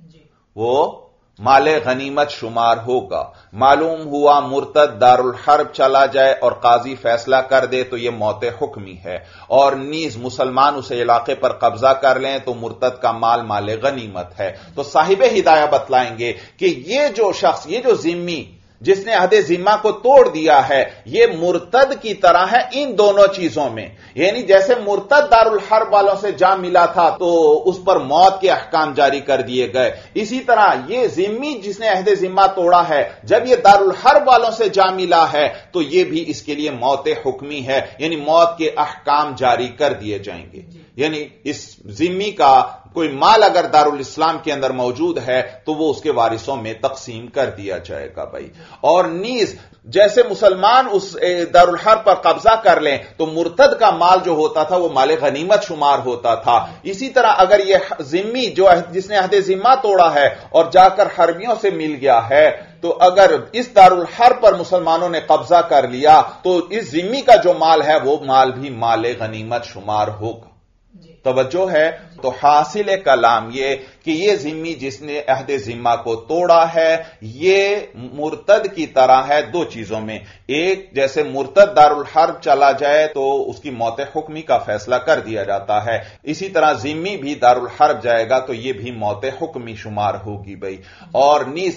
وہ مال غنیمت شمار ہوگا معلوم ہوا مرتد دار الحرب چلا جائے اور قاضی فیصلہ کر دے تو یہ موت حکمی ہے اور نیز مسلمان اسے علاقے پر قبضہ کر لیں تو مرتد کا مال مال غنیمت ہے تو صاحب ہدایہ بتلائیں گے کہ یہ جو شخص یہ جو ذمی جس نے عہد ذمہ کو توڑ دیا ہے یہ مرتد کی طرح ہے ان دونوں چیزوں میں. یعنی جیسے مرتد دارالحرب والوں سے جا ملا تھا تو اس پر موت کے احکام جاری کر دیے گئے، اسی طرح یہ ذمی جس نے عہد ذمہ توڑا ہے جب یہ دارالحرب والوں سے جا ملا ہے تو یہ بھی اس کے لیے موت حکمی ہے، یعنی موت کے احکام جاری کر دیے جائیں گے. یعنی اس ذمی کا کوئی مال اگر دارالاسلام کے اندر موجود ہے تو وہ اس کے وارثوں میں تقسیم کر دیا جائے گا بھائی. اور نیز جیسے مسلمان اس دارالحرب پر قبضہ کر لیں تو مرتد کا مال جو ہوتا تھا وہ مال غنیمت شمار ہوتا تھا. اسی طرح اگر یہ ذمی جس نے عہد ذمہ توڑا ہے اور جا کر حربیوں سے مل گیا ہے تو اگر اس دارالحرب پر مسلمانوں نے قبضہ کر لیا تو اس ذمی کا جو مال ہے وہ مال بھی مال غنیمت شمار ہوگا. توجہ ہے؟ تو حاصل کلام یہ کہ یہ ذمی جس نے عہد ذمہ کو توڑا ہے یہ مرتد کی طرح ہے دو چیزوں میں. ایک، جیسے مرتد دارالحرب چلا جائے تو اس کی موت حکمی کا فیصلہ کر دیا جاتا ہے، اسی طرح ذمی بھی دارالحرب جائے گا تو یہ بھی موت حکمی شمار ہوگی بھائی. اور نیز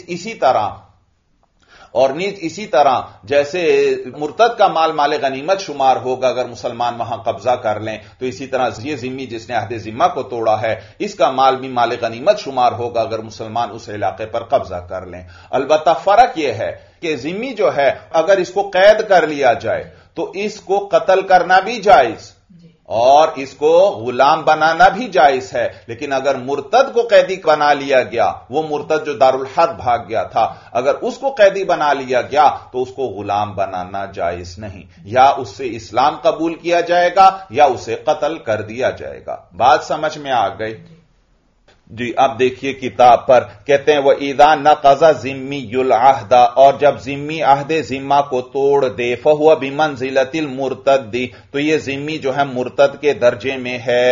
اسی طرح جیسے مرتد کا مال مال غنیمت شمار ہوگا اگر مسلمان وہاں قبضہ کر لیں تو اسی طرح یہ ذمی جس نے عہد ذمہ کو توڑا ہے اس کا مال بھی مال غنیمت شمار ہوگا اگر مسلمان اس علاقے پر قبضہ کر لیں. البتہ فرق یہ ہے کہ ذمی جو ہے اگر اس کو قید کر لیا جائے تو اس کو قتل کرنا بھی جائز اور اس کو غلام بنانا بھی جائز ہے، لیکن اگر مرتد کو قیدی بنا لیا گیا، وہ مرتد جو دارالحرب بھاگ گیا تھا، اگر اس کو قیدی بنا لیا گیا تو اس کو غلام بنانا جائز نہیں، یا اس سے اسلام قبول کیا جائے گا یا اسے قتل کر دیا جائے گا. بات سمجھ میں آ گئی؟ جی اب دیکھیے کتاب پر کہتے ہیں وَإِذَا نَقَضَ ذِمِّيُّ الْعَهْدَ، اور جب ذمی عہد ذمہ کو توڑ دے فَهُوَ بِمَنزِلَةِ الْمُرْتَدِّ، تو یہ ذمی جو ہے مرتد کے درجے میں ہے.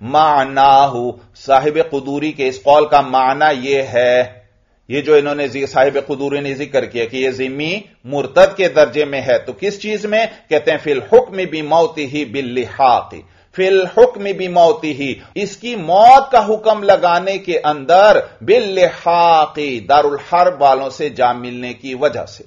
معناہ، صاحب قدوری کے اس قول کا معنی یہ ہے، یہ جو انہوں نے صاحب قدوری نے ذکر کیا کہ یہ ذمی مرتد کے درجے میں ہے، تو کس چیز میں؟ کہتے ہیں فی الحکم بموتہ باللحاق، فی الحکم بموتہ، اس کی موت کا حکم لگانے کے اندر باللحاق، دارالحرب والوں سے جا ملنے کی وجہ سے.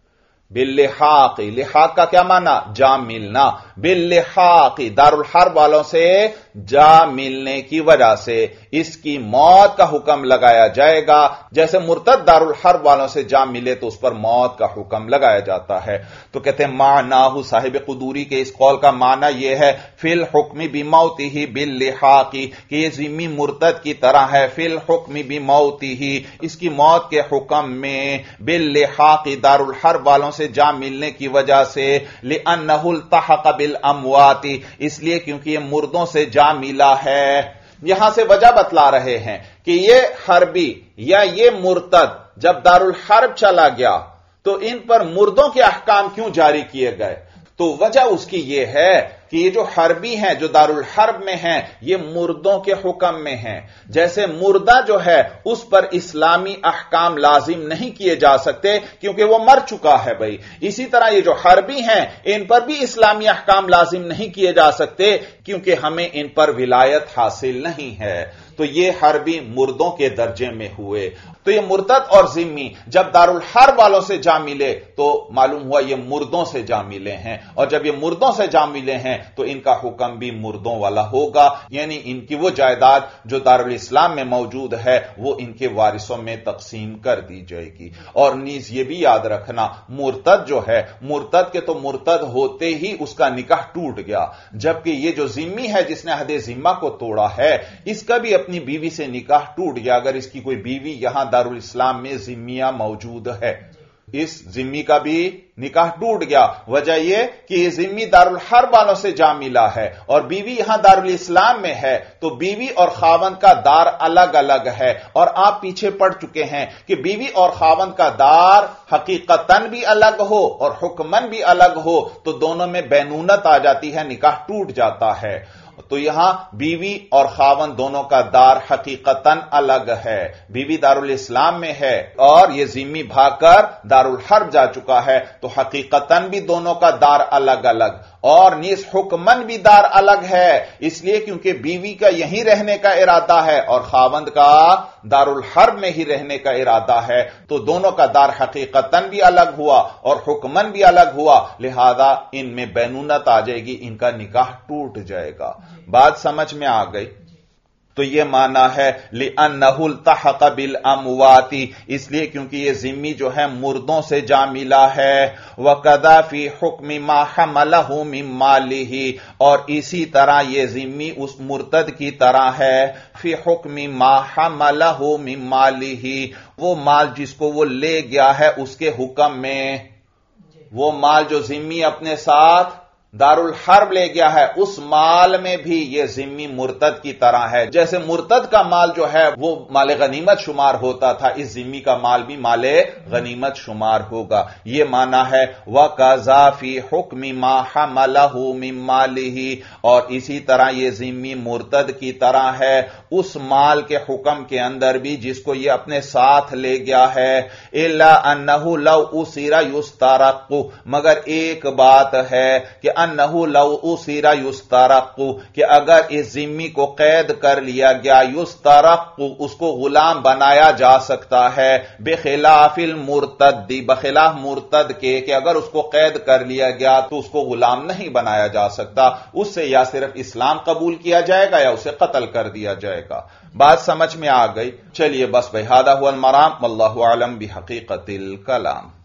باللحاق، لحاق کا کیا معنی؟ جا ملنا. باللحاق، دارالحرب والوں سے جا ملنے کی وجہ سے اس کی موت کا حکم لگایا جائے گا. جیسے مرتد دارالحرب والوں سے جا ملے تو اس پر موت کا حکم لگایا جاتا ہے. تو کہتے ہیں معناہ، صاحب قدوری کے اس قول کا معنی یہ ہے فی الحکم بموتہ باللحاق، کہ یہ ذمی مرتد کی طرح ہے. فی الحکم بموتہ، اس کی موت کے حکم میں باللحاق، دارالحرب والوں سے جا ملنے کی وجہ سے. لأنہ التحق بالاموات، اس لیے کیونکہ یہ مردوں سے جا ملا ہے. یہاں سے وجہ بتلا رہے ہیں کہ یہ حربی یا یہ مرتد جب دارالحرب چلا گیا تو ان پر مردوں کے احکام کیوں جاری کیے گئے؟ تو وجہ اس کی یہ ہے کہ یہ جو حربی ہیں جو دارالحرب میں ہیں یہ مردوں کے حکم میں ہیں. جیسے مردہ جو ہے اس پر اسلامی احکام لازم نہیں کیے جا سکتے کیونکہ وہ مر چکا ہے بھائی، اسی طرح یہ جو حربی ہیں ان پر بھی اسلامی احکام لازم نہیں کیے جا سکتے کیونکہ ہمیں ان پر ولایت حاصل نہیں ہے. تو یہ حربی مردوں کے درجے میں ہوئے. تو یہ مرتد اور ذمی جب دارالحرب والوں سے جا ملے تو معلوم ہوا یہ مردوں سے جا ملے ہیں، اور جب یہ مردوں سے جا ملے ہیں تو ان کا حکم بھی مردوں والا ہوگا، یعنی ان کی وہ جائیداد جو دارالاسلام میں موجود ہے وہ ان کے وارثوں میں تقسیم کر دی جائے گی. اور نیز یہ بھی یاد رکھنا مرتد جو ہے، مرتد کے تو مرتد ہوتے ہی اس کا نکاح ٹوٹ گیا، جبکہ یہ جو ذمی ہے جس نے عہد ذمہ کو توڑا ہے اس کا بھی اپنی بیوی سے نکاح ٹوٹ گیا اگر اس کی کوئی بیوی یہاں دارالاسلام میں ذمیہ موجود ہے. اس ذمی کا بھی نکاح ٹوٹ گیا. وجہ یہ کہ یہ ذمی دارالحرب والوں سے جا ملا ہے اور بیوی یہاں دارالاسلام میں ہے، تو بیوی اور خاوند کا دار الگ الگ ہے. اور آپ پیچھے پڑ چکے ہیں کہ بیوی اور خاوند کا دار حقیقتاً بھی الگ ہو اور حکماً بھی الگ ہو تو دونوں میں بینونت آ جاتی ہے، نکاح ٹوٹ جاتا ہے. تو یہاں بیوی اور خاوند دونوں کا دار حقیقتاً الگ ہے. بیوی دارالاسلام میں ہے اور یہ ذمہ بھاگ کر دارالحرب جا چکا ہے، تو حقیقتاً بھی دونوں کا دار الگ الگ اور نیز حکمن بھی دار الگ ہے. اس لیے کیونکہ بیوی کا یہیں رہنے کا ارادہ ہے اور خاوند کا دارالحرب میں ہی رہنے کا ارادہ ہے، تو دونوں کا دار حقیقتاً بھی الگ ہوا اور حکمن بھی الگ ہوا، لہذا ان میں بینونت آ جائے گی، ان کا نکاح ٹوٹ جائے گا. بات سمجھ میں آ گئی؟ تو یہ معنی ہے لِأَنَّهُ الْتَحَقَ بِالْأَمْوَاتِ، اس لیے کیونکہ یہ ذمی جو ہے مردوں سے جا ملا ہے. وَقَذَا فِي حُكْمِ مَا حَمَلَهُ مِن مَالِهِ، اور اسی طرح یہ ذمی اس مرتد کی طرح ہے فی حکم ما حملہ من مالہ، وہ مال جس کو وہ لے گیا ہے اس کے حکم میں. وہ مال جو ذمی اپنے ساتھ دارالحرب لے گیا ہے اس مال میں بھی یہ ذمی مرتد کی طرح ہے. جیسے مرتد کا مال جو ہے وہ مال غنیمت شمار ہوتا تھا، اس ذمی کا مال بھی مال غنیمت شمار ہوگا. یہ معنی ہے وَقَذَا فِي حُكْمِ مَا حَمَلَهُ مِن مَالِهِ، اور اسی طرح یہ ذمی مرتد کی طرح ہے اس مال کے حکم کے اندر بھی جس کو یہ اپنے ساتھ لے گیا ہے. إِلَّا أَنَّهُ لَوْ أُسِرَ يُسْتَرَقُ، مگر ایک بات ہے کہ انہو لو اسیر یسترق، کہ اگر اس ذمی کو قید کر لیا گیا یسترق، اس کو غلام بنایا جا سکتا ہے. بخلاف المرتد، بخلاف مرتد کے کہ اگر اس کو قید کر لیا گیا تو اس کو غلام نہیں بنایا جا سکتا، اس سے یا صرف اسلام قبول کیا جائے گا یا اسے قتل کر دیا جائے گا. بات سمجھ میں آ گئی؟ چلیے بس بھائی، ھذا ھو المرام واللہ اعلم بحقیقت الکلام.